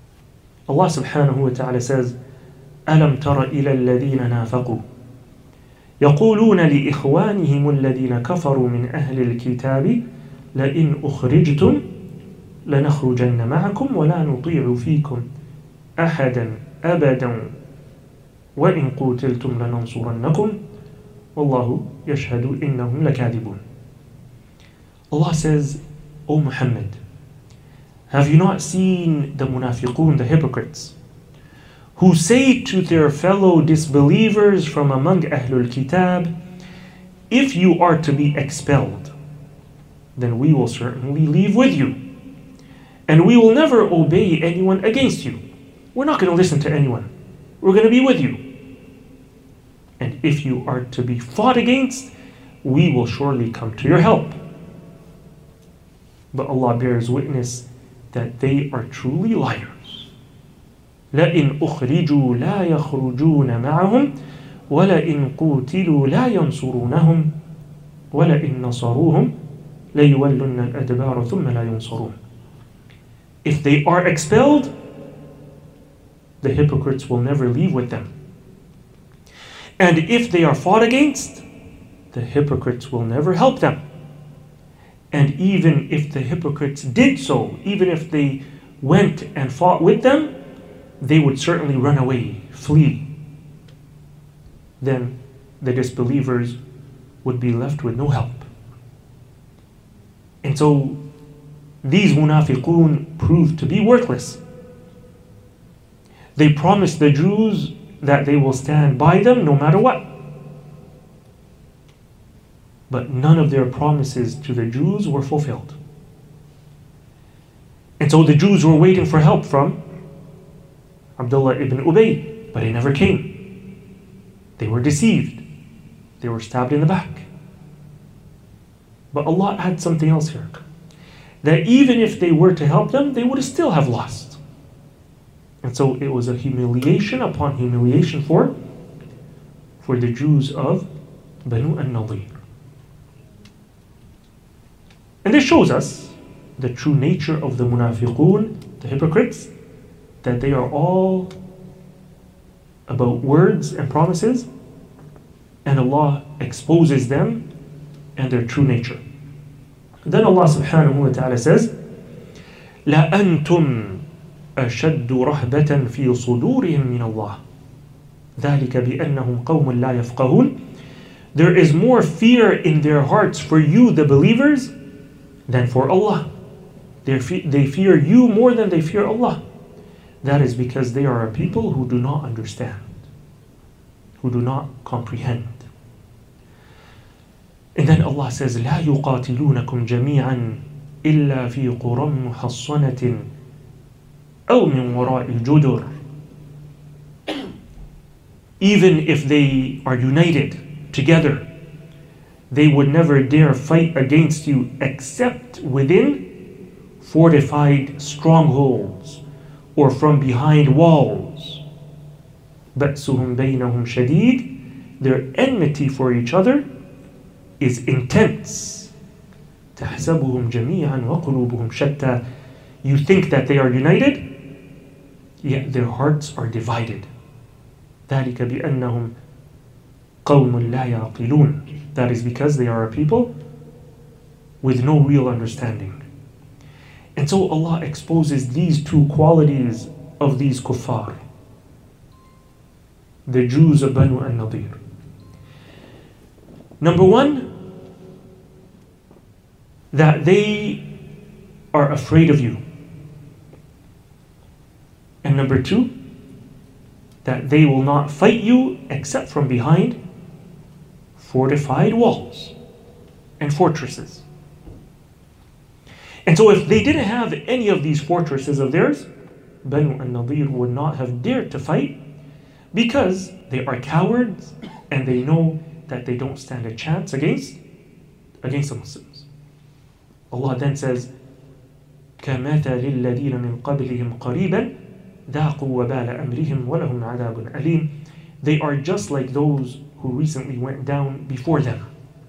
Allah subhanahu wa ta'ala says, أَلَمْ تَرَ إِلَى الَّذِينَ نَافَقُوا يقولون لإخوانهم الذين كفروا من أهل الكتاب لئن أخرجتم لنخرجن معكم ولا نطيع فيكم أحدا أبدا وإن قتلتم لننصرنكم والله يشهد إنهم لكاذبون. Allah says, O Muhammad, have you not seen the munafiqun, the hypocrites, who say to their fellow disbelievers from among Ahlul Kitab, if you are to be expelled, then we will certainly leave with you, and we will never obey anyone against you. We're not going to listen to anyone. We're going to be with you. And if you are to be fought against, we will surely come to your help. But Allah bears witness that they are truly liars. لَإِنْ أُخْرِجُوا لَا يَخْرُجُونَ مَعَهُمْ وَلَإِنْ قُوتِلُوا لَا يَنْصُرُونَهُمْ وَلَإِنْ نَصَرُوهُمْ لَيُوَلُّنَّ الْأَدْبَارَ ثُمَّ لَا يُنْصَرُونَ. If they are expelled, the hypocrites will never leave with them. And if they are fought against, the hypocrites will never help them. And even if the hypocrites did so, even if they went and fought with them, they would certainly run away, flee. Then the disbelievers would be left with no help. And so these munafiqun proved to be worthless. They promised the Jews that they will stand by them no matter what. But none of their promises to the Jews were fulfilled. And so the Jews were waiting for help from Abdullah ibn Ubay, but he never came. They were deceived. They were stabbed in the back. But Allah had something else here. That even if they were to help them, they would still have lost. And so it was a humiliation upon humiliation for, for the Jews of Banu an-Nadir. And this shows us the true nature of the munafiqun, the hypocrites, that they are all about words and promises, and Allah exposes them and their true nature. Then Allah subhanahu wa ta'ala says, لَا أَنْتُمْ أَشَدُّ رَهْبَةً فِي صُدُورِهِمْ مِنَ اللَّهِ ذَلِكَ بِأَنَّهُمْ قَوْمٌ لَا يَفْقَهُونَ. There is more fear in their hearts for you, the believers, than for Allah. They fe- they fear you more than they fear Allah. That is because they are a people who do not understand, who do not comprehend. And then Allah says, لا يقاتلونكم جميعا إلا في قرى محصنة أو من وراء الجدر. Even if they are united together, they would never dare fight against you except within fortified strongholds or from behind walls. بَأْسُهُمْ بَيْنَهُمْ شَدِيد. Their enmity for each other is intense. تَحْسَبُهُمْ جَمِيعًا وَقُلُوبُهُمْ شَتَّى. You think that they are united, yet their hearts are divided. ذَلِكَ بِأَنَّهُمْ قَوْمٌ لَا يَعْقِلُونَ. That is because they are a people with no real understanding. And so Allah exposes these two qualities of these kuffar, the Jews of Banu an-Nadir. Number one, that they are afraid of you. And number two, that they will not fight you except from behind fortified walls and fortresses. And so if they didn't have any of these fortresses of theirs, Banu an-Nadir would not have dared to fight, because they are cowards and they know that they don't stand a chance against against the Muslims. Allah then says, كَمَثَلِ الَّذِينَ مِنْ قَبْلِهِمْ قَرِيبًا ذَاقُوا وَبَالَ أَمْرِهِمْ وَلَهُمْ عَذَابٌ أَلِيمٌ. They are just like those who recently went down before them.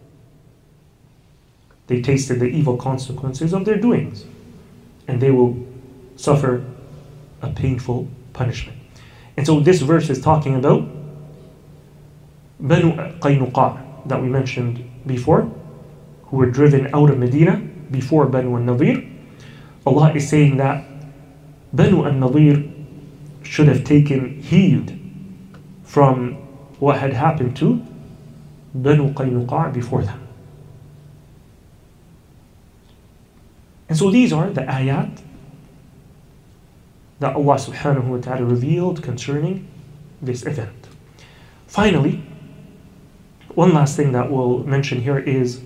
They tasted the evil consequences of their doings, and they will suffer a painful punishment. And so this verse is talking about Banu Qaynuqa that we mentioned before, who were driven out of Medina before Banu al-Nadir, Allah is saying that Banu al-Nadir should have taken heed from what had happened to Banu Qaynuqa before them. And so these are the ayat that Allah subhanahu wa ta'ala revealed concerning this event. Finally, one last thing that we'll mention here is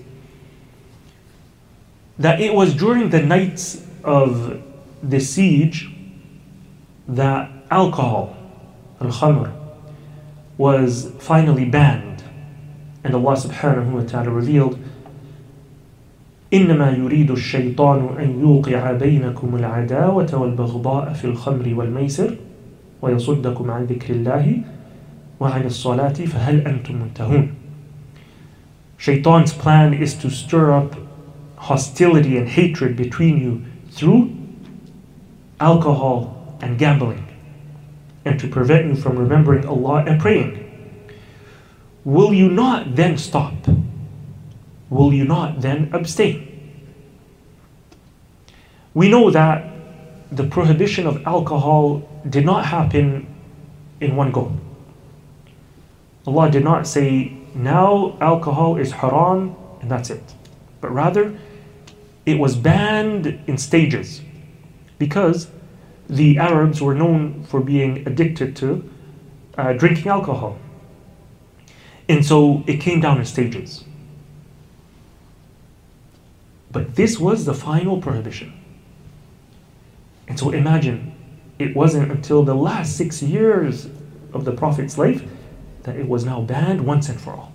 that it was during the nights of the siege that alcohol, al-khamr, was finally banned. And Allah subhanahu wa ta'ala revealed, إنما يريد الشيطان أن يوقع بينكم العداوة والبغضاء في الخمر والميسر ويصدكم عن ذكر الله وعن الصلاة فهل أنتم منتهون. Shaitan's plan is to stir up hostility and hatred between you through alcohol and gambling, and to prevent you from remembering Allah and praying. Will you not then stop? Will you not then abstain? We know that the prohibition of alcohol did not happen in one go. Allah did not say, now alcohol is haram and that's it. But rather, it was banned in stages, because the Arabs were known for being addicted to uh, drinking alcohol. And so it came down in stages. But this was the final prohibition. And so imagine, it wasn't until the last six years of the Prophet's life that it was now banned once and for all.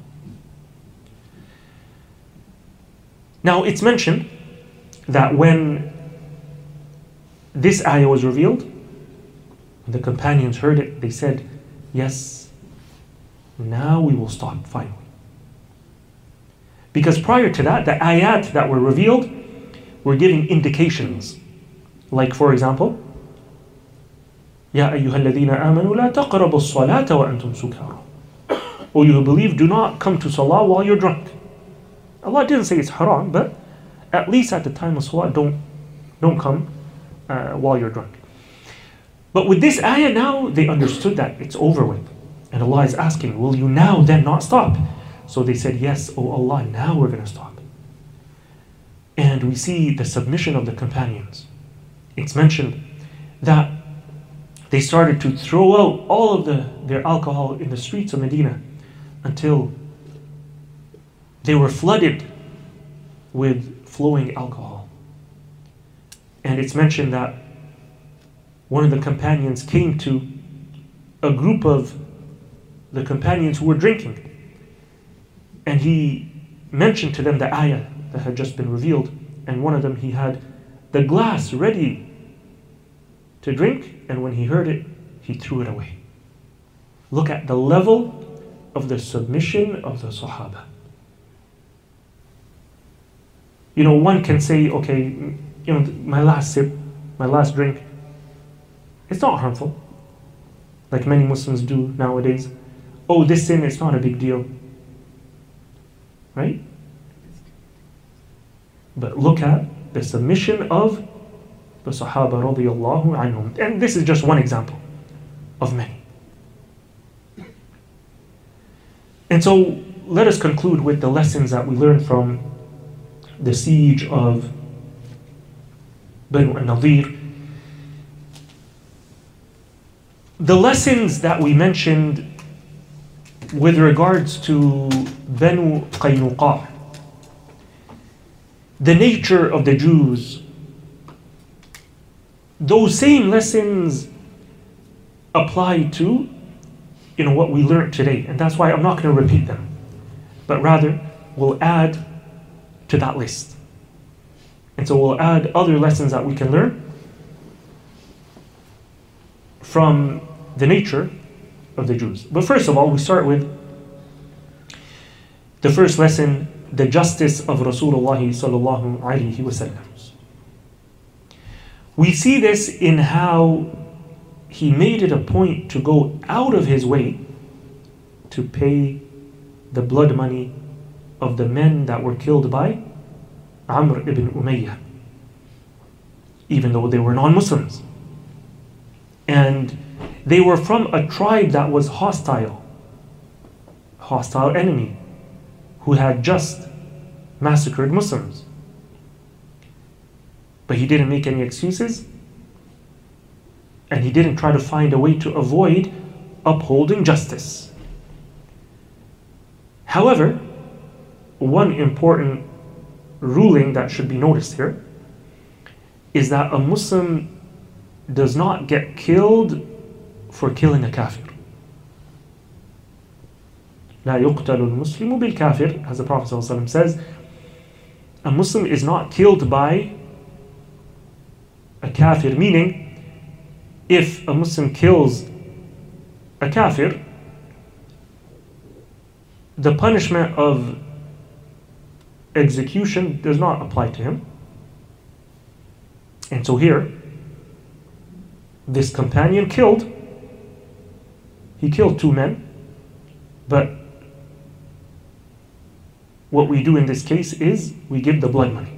Now it's mentioned that when this ayah was revealed, the companions heard it, they said, yes, now we will stop finally. Because prior to that, the ayat that were revealed were giving indications. Like, for example, يَا أَيُّهَا الَّذِينَ آمَنُوا لَا تَقْرَبُوا الصَّلَاةَ وَأَنْتُمْ سُكَارَى. O you who believe, do not come to salah while you're drunk. Allah didn't say it's haram, but at least at the time of salah, don't, don't come uh, while you're drunk. But with this ayah now, they understood that it's over with. And Allah is asking, will you now then not stop? So they said, yes, O Allah, now we're going to stop. And we see the submission of the companions. It's mentioned that they started to throw out all of the, their alcohol in the streets of Medina until they were flooded with flowing alcohol. And it's mentioned that one of the companions came to a group of the companions who were drinking, and he mentioned to them the ayah that had just been revealed, and one of them, he had the glass ready to drink, and when he heard it, he threw it away. Look at the level of the submission of the Sahaba. You know, one can say, okay, you know, my last sip, my last drink, it's not harmful, like many Muslims do nowadays. Oh, this sin, it's not a big deal. Right? But look at the submission of the Sahaba radiyallahu anhum. And this is just one example of many. And so let us conclude with the lessons that we learned from the siege of Banu al-Nadir. The lessons that we mentioned with regards to Banu Qaynuqa, the nature of the Jews, those same lessons apply to, you know, what we learned today. And that's why I'm not going to repeat them, but rather we'll add to that list. And so we'll add other lessons that we can learn from the nature of the Jews. But first of all, we start with the first lesson, the justice of Rasulullah sallallahu alaihi wasallam. We see this in how he made it a point to go out of his way to pay the blood money of the men that were killed by Amr ibn Umayyah, even though they were non-Muslims. And they were from a tribe that was hostile, hostile enemy, who had just massacred Muslims. But he didn't make any excuses, and he didn't try to find a way to avoid upholding justice. However, one important ruling that should be noticed here is that a Muslim does not get killed for killing a kafir. لا يقتل المسلم بالكافر, as the Prophet ﷺ says, a Muslim is not killed by a kafir, meaning if a Muslim kills a kafir, the punishment of execution does not apply to him. And so here, this companion killed, he killed two men, but what we do in this case is we give the blood money.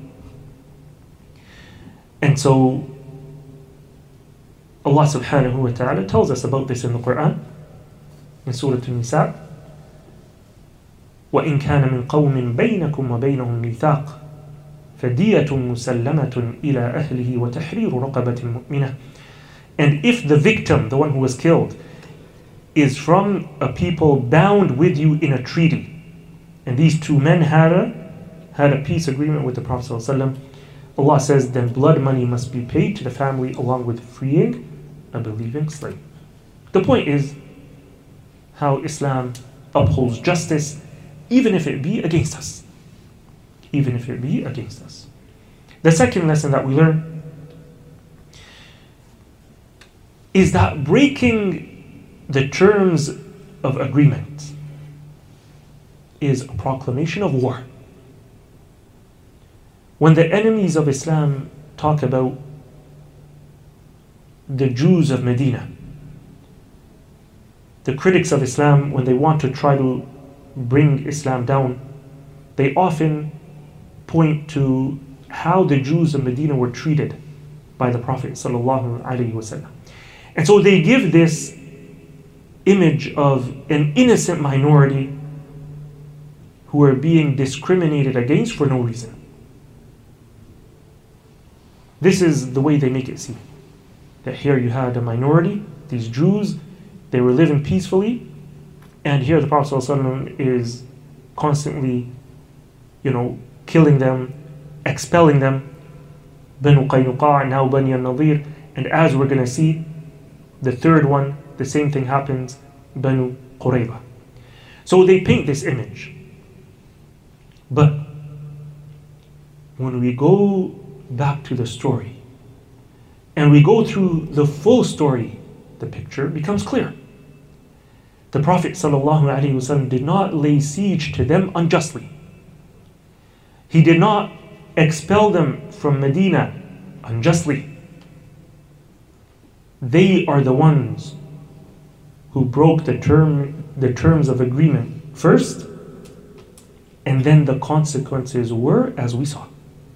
And so Allah subhanahu wa ta'ala tells us about this in the Quran, in Surah An-Nisa. وَإِن كَانَ مِن قَوْمٍ بَيْنَكُمْ وَبَيْنَهُمْ مِيثَاقٌ فَدِيَةٌ مُسَلَّمَةٌ إِلَى أَهْلِهِ وَتَحْرِيرُ رَقَبَةٍ مُؤْمِنَةٍ. And if the victim, the one who was killed, is from a people bound with you in a treaty, and these two men had a, had a peace agreement with the Prophet ﷺ, Allah says, then blood money must be paid to the family along with freeing a believing slave. The point is how Islam upholds justice, even if it be against us. Even if it be against us. The second lesson that we learn is that breaking the terms of agreement is a proclamation of war. When the enemies of Islam talk about the Jews of Medina, the critics of Islam, when they want to try to bring Islam down, they often point to how the Jews of Medina were treated by the Prophet sallallahu alaihi wasallam. And so they give this image of an innocent minority who are being discriminated against for no reason. This is the way they make it seem. That here you had a minority, these Jews, they were living peacefully, and here the Prophet ﷺ is constantly, you know, killing them, expelling them. Banu Qaynuqa, now Bani al-Nadir, and as we're going to see, the third one, the same thing happens, Banu Qurayza. So they paint this image. But when we go back to the story, and we go through the full story, the picture becomes clear. The Prophet ﷺ did not lay siege to them unjustly. He did not expel them from Medina unjustly. They are the ones who broke the term, the terms of agreement first, and then the consequences were as we saw.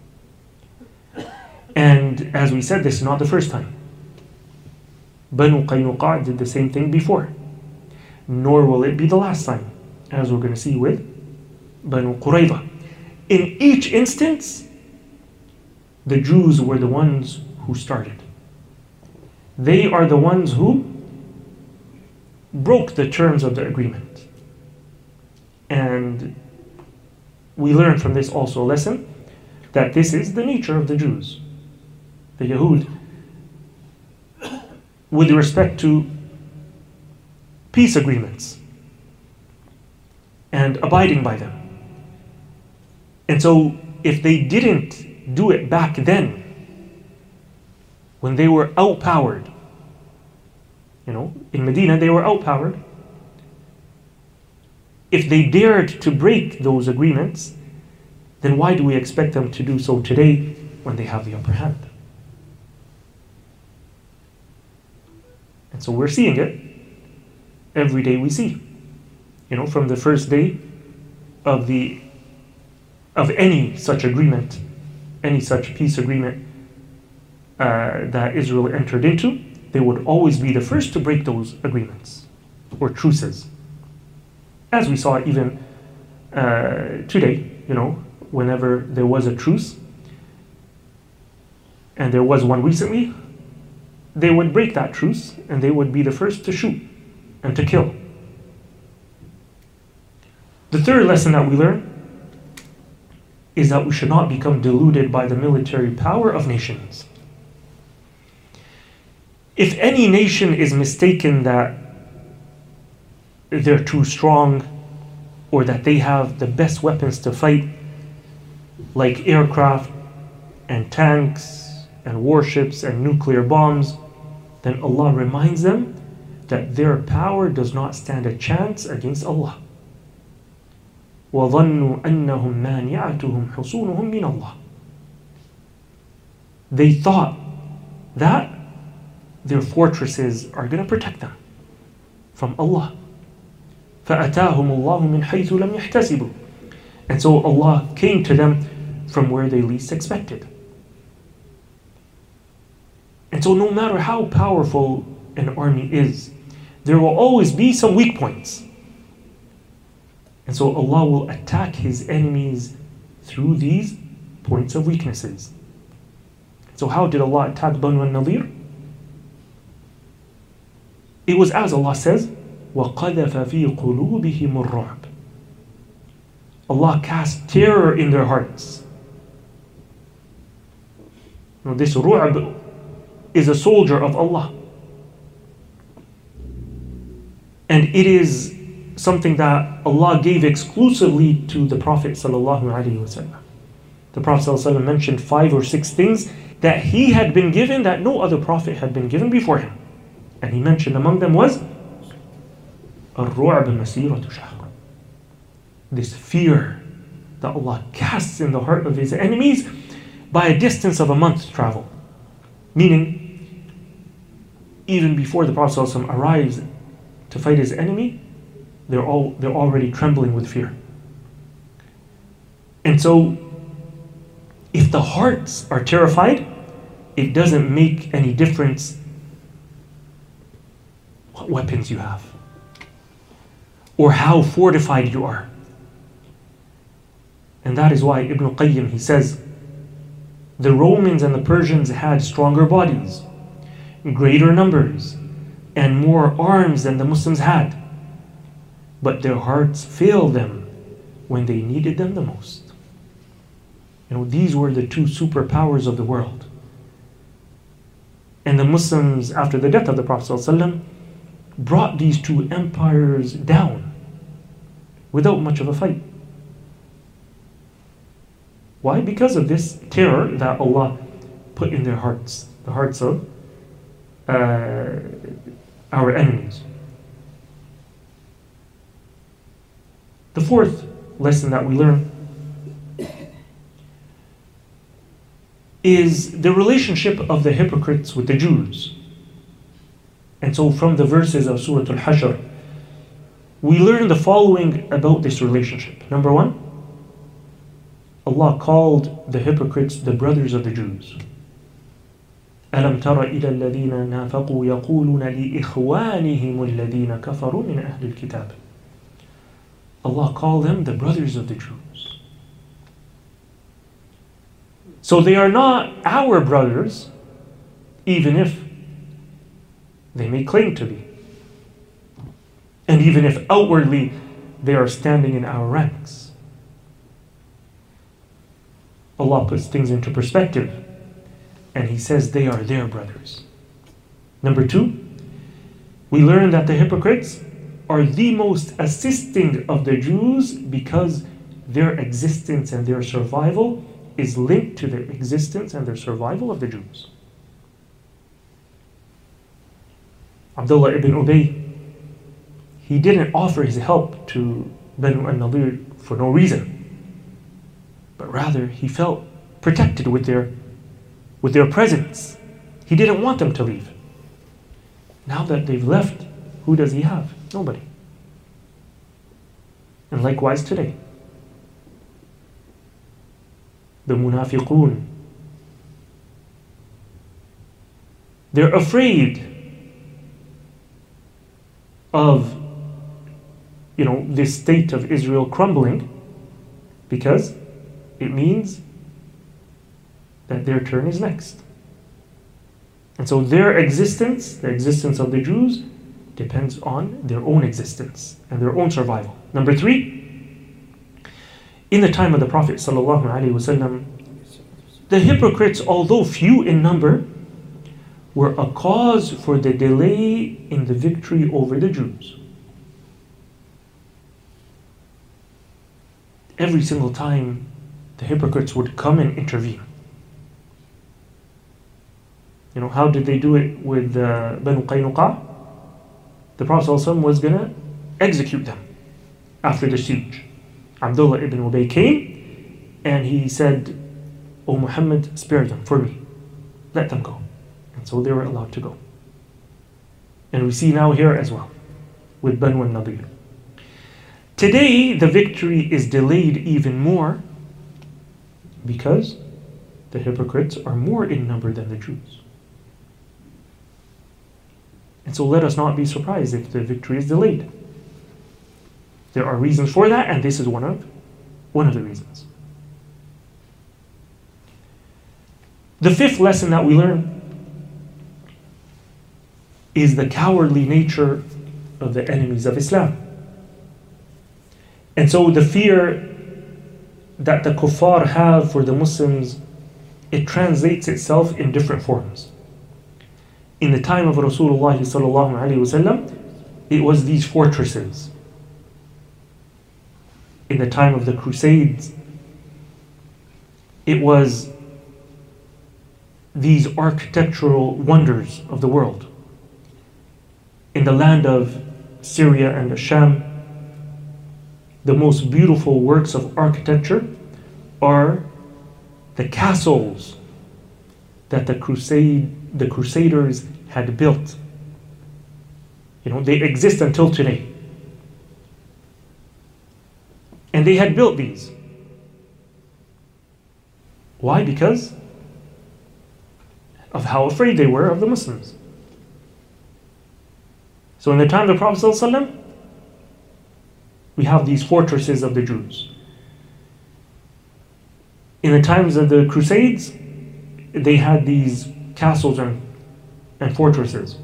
And as we said, this is not the first time. Banu Qaynuqa did the same thing before. Nor will it be the last time, as we're going to see with Banu Qurayza. In each instance, the Jews were the ones who started. They are the ones who broke the terms of the agreement. And we learn from this also a lesson that this is the nature of the Jews. The Yahud, with respect to peace agreements and abiding by them. And so if they didn't do it back then, when they were outpowered, you know, in Medina they were outpowered, if they dared to break those agreements, then why do we expect them to do so today when they have the upper hand? And so we're seeing it every day we see. You know, from the first day of the of any such agreement, any such peace agreement uh, that Israel entered into, they would always be the first to break those agreements or truces. As we saw even uh, today, you know, whenever there was a truce, and there was one recently, they would break that truce and they would be the first to shoot and to kill. The third lesson that we learn is that we should not become deluded by the military power of nations. If any nation is mistaken that they're too strong or that they have the best weapons to fight, like aircraft and tanks and warships and nuclear bombs, then Allah reminds them that their power does not stand a chance against Allah. وَظَنُّوا أَنَّهُمْ مَانِعَتُهُمْ حُصُونُهُمْ مِنَ اللَّهِ. They thought that their fortresses are going to protect them from Allah. فَأَتَاهُمُ اللَّهُ مِنْ حَيْثُ لَمْ يَحْتَسِبُوا. And so Allah came to them from where they least expected. And so no matter how powerful an army is, there will always be some weak points. And so Allah will attack His enemies through these points of weaknesses. So how did Allah attack Banu al-Nadir? It was as Allah says, وَقَذَفَ فِي قُلُوبِهِمُ الرُّعْبِ. Allah cast terror in their hearts. Now this ru'b is a soldier of Allah. And it is something that Allah gave exclusively to the Prophet sallallahu alaihi wasallam. The Prophet sallallahu alaihi wasallam mentioned five or six things that he had been given that no other prophet had been given before him. And he mentioned among them was الرعب مسيرة شهر. This fear that Allah casts in the heart of His enemies by a distance of a month's travel. Meaning, even before the Prophet ﷺ arrives to fight his enemy, they're all they're already trembling with fear. And so, if the hearts are terrified, it doesn't make any difference what weapons you have or how fortified you are. And that is why Ibn Qayyim, he says, the Romans and the Persians had stronger bodies, greater numbers, and more arms than the Muslims had. But their hearts failed them when they needed them the most. You know, these were the two superpowers of the world. And the Muslims, after the death of the Prophet ﷺ, brought these two empires down without much of a fight. Why? Because of this terror that Allah put in their hearts, the hearts of uh, our enemies. The fourth lesson that we learn is the relationship of the hypocrites with the Jews. And so from the verses of Surah Al-Hashr, we learn the following about this relationship. Number one, Allah called the hypocrites the brothers of the Jews. أَلَمْ تَرَ إِلَى الَّذِينَ نَافَقُوا يَقُولُونَ لِإِخْوَانِهِمُ الَّذِينَ كَفَرُوا مِنْ أَهْلِ الْكِتَابِ. Allah called them the brothers of the Jews. So they are not our brothers, even if they may claim to be. And even if outwardly they are standing in our ranks. Allah puts things into perspective and He says they are their brothers. Number two, we learn that the hypocrites are the most assisting of the Jews because their existence and their survival is linked to the existence and their survival of the Jews. Abdullah ibn Ubay, he didn't offer his help to Banu al-Nadir for no reason, but rather he felt protected with their, with their presence. He didn't want them to leave. Now that they've left, who does he have? Nobody. And likewise today, the munafiqun. They're afraid of, you know, this state of Israel crumbling, because it means that their turn is next. And so their existence, the existence of the Jews, depends on their own existence and their own survival. Number three, in the time of the Prophet ﷺ, the hypocrites, although few in number, were a cause for the delay in the victory over the Jews. Every single time, the hypocrites would come and intervene. You know, how did they do it with uh, Banu Qaynuqa? The Prophet ﷺ was going to execute them after the siege. Abdullah ibn Ubay came and he said, "O Muhammad, spare them for me. Let them go." And so they were allowed to go. And we see now here as well with Banu al-Nadir. Today, the victory is delayed even more because the hypocrites are more in number than the Jews. And so let us not be surprised if the victory is delayed. There are reasons for that, and this is one of, one of the reasons. The fifth lesson that we learn is the cowardly nature of the enemies of Islam. And so the fear that the kuffar have for the Muslims, it translates itself in different forms. In the time of Rasulullah sallallahu alaihi wasallam, it was these fortresses. In the time of the Crusades, it was these architectural wonders of the world. In the land of Syria and the Sham, the most beautiful works of architecture are the castles that the crusade the Crusaders had built. You know, they exist until today. And they had built these. Why? Because of how afraid they were of the Muslims. So in the time of the Prophet ﷺ, we have these fortresses of the Jews. In the times of the Crusades, they had these castles and, and fortresses.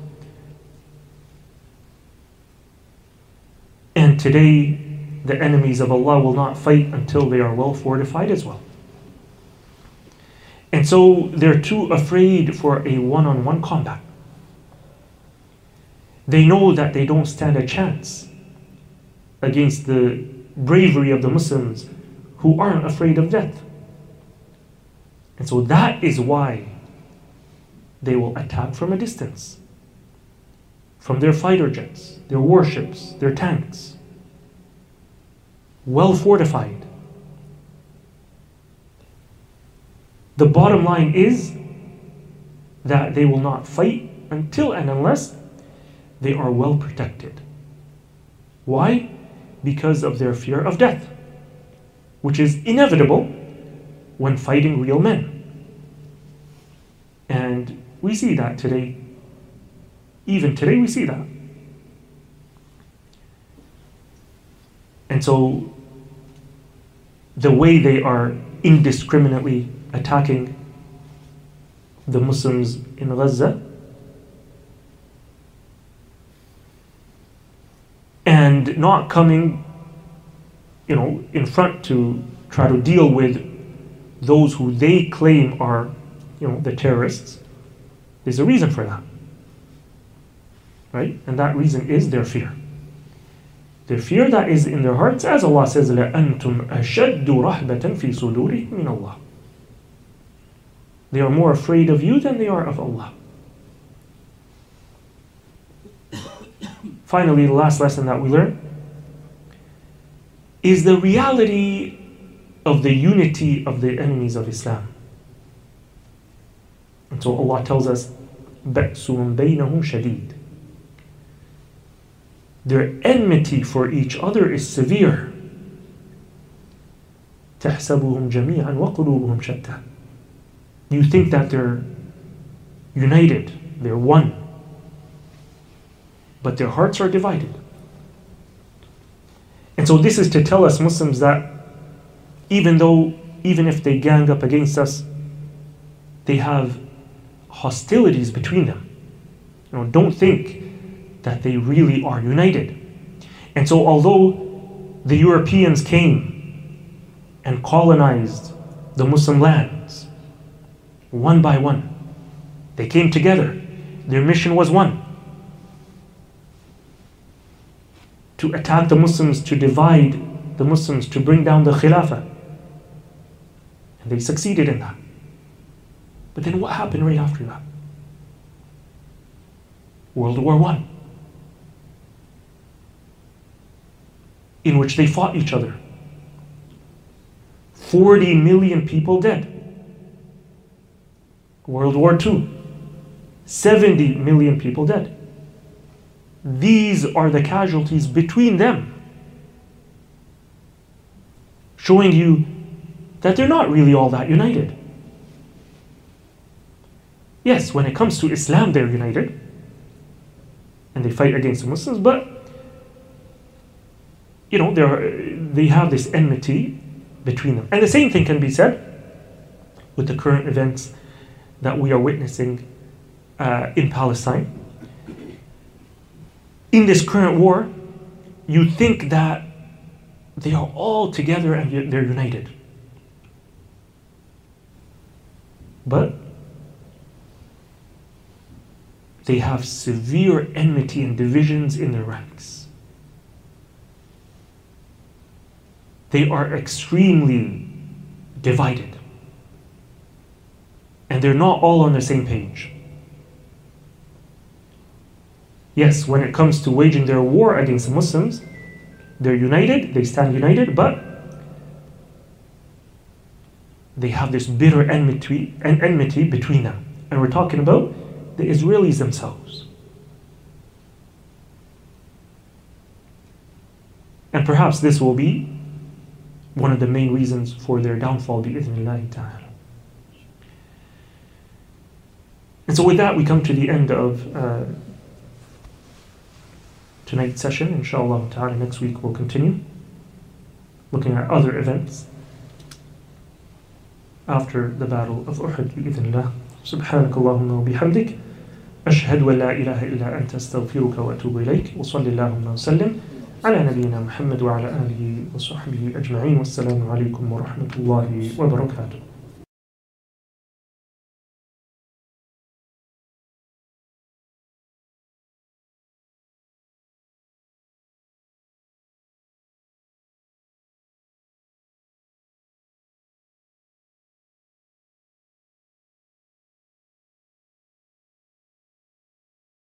And today, the enemies of Allah will not fight until they are well fortified as well. And so they're too afraid for a one-on-one combat. They know that they don't stand a chance against the bravery of the Muslims who aren't afraid of death. And so that is why they will attack from a distance, from their fighter jets, their warships, their tanks, well fortified. The bottom line is that they will not fight until and unless they are well protected. Why? Because of their fear of death, which is inevitable when fighting real men. And we see that today. Even today we see that. And so the way they are indiscriminately attacking the Muslims in Gaza and not coming, you know, in front to try to deal with those who they claim are, you know, the terrorists, there's a reason for that. Right? And that reason is their fear. Their fear that is in their hearts, as Allah says, لَأَنْتُمْ أَشَدُّ رَحْبَةً فِي صُدُورِهِمْ مِنَ اللَّهِ. They are more afraid of you than they are of Allah. Finally, the last lesson that we learn is the reality of the unity of the enemies of Islam. And so Allah tells us, بَأْسُهُمْ بَيْنَهُمْ شَدِيدٌ. Their enmity for each other is severe. تحسبهم جميعا وقلوبهم شتى. You think that they're united, they're one, but their hearts are divided. And so this is to tell us Muslims that even though, even if they gang up against us, they have hostilities between them. You know, don't think that they really are united. And so although the Europeans came and colonized the Muslim lands, one by one, they came together. Their mission was one: to attack the Muslims, to divide the Muslims, to bring down the Khilafah. And they succeeded in that. But then what happened right after that? World War One, in which they fought each other. forty million people dead. World War Two, seventy million people dead. These are the casualties between them, showing you that they're not really all that united. Yes, when it comes to Islam, they're united, and they fight against the Muslims, but you know, they have this enmity between them. And the same thing can be said with the current events that we are witnessing uh, in Palestine. In this current war, you think that they are all together and they're united. But they have severe enmity and divisions in their ranks. They are extremely divided. And they're not all on the same page. Yes, when it comes to waging their war against the Muslims, they're united, they stand united, but they have this bitter enmity, enmity between them. And we're talking about the Israelis themselves. And perhaps this will be one of the main reasons for their downfall, bi'idhnillahi ta'ala. And so with that, we come to the end of uh, tonight's session. Inshallah ta'ala, next week we'll continue looking at other events after the battle of Uhud, bi'idhnillah. سبحانك اللهم وبحمدك أشهد أن لا إله إلا أنت أستغفرك وأتوب إليك وصلى اللهم وسلم على نبينا محمد وعلى آله وصحبه أجمعين والسلام عليكم ورحمة الله وبركاته.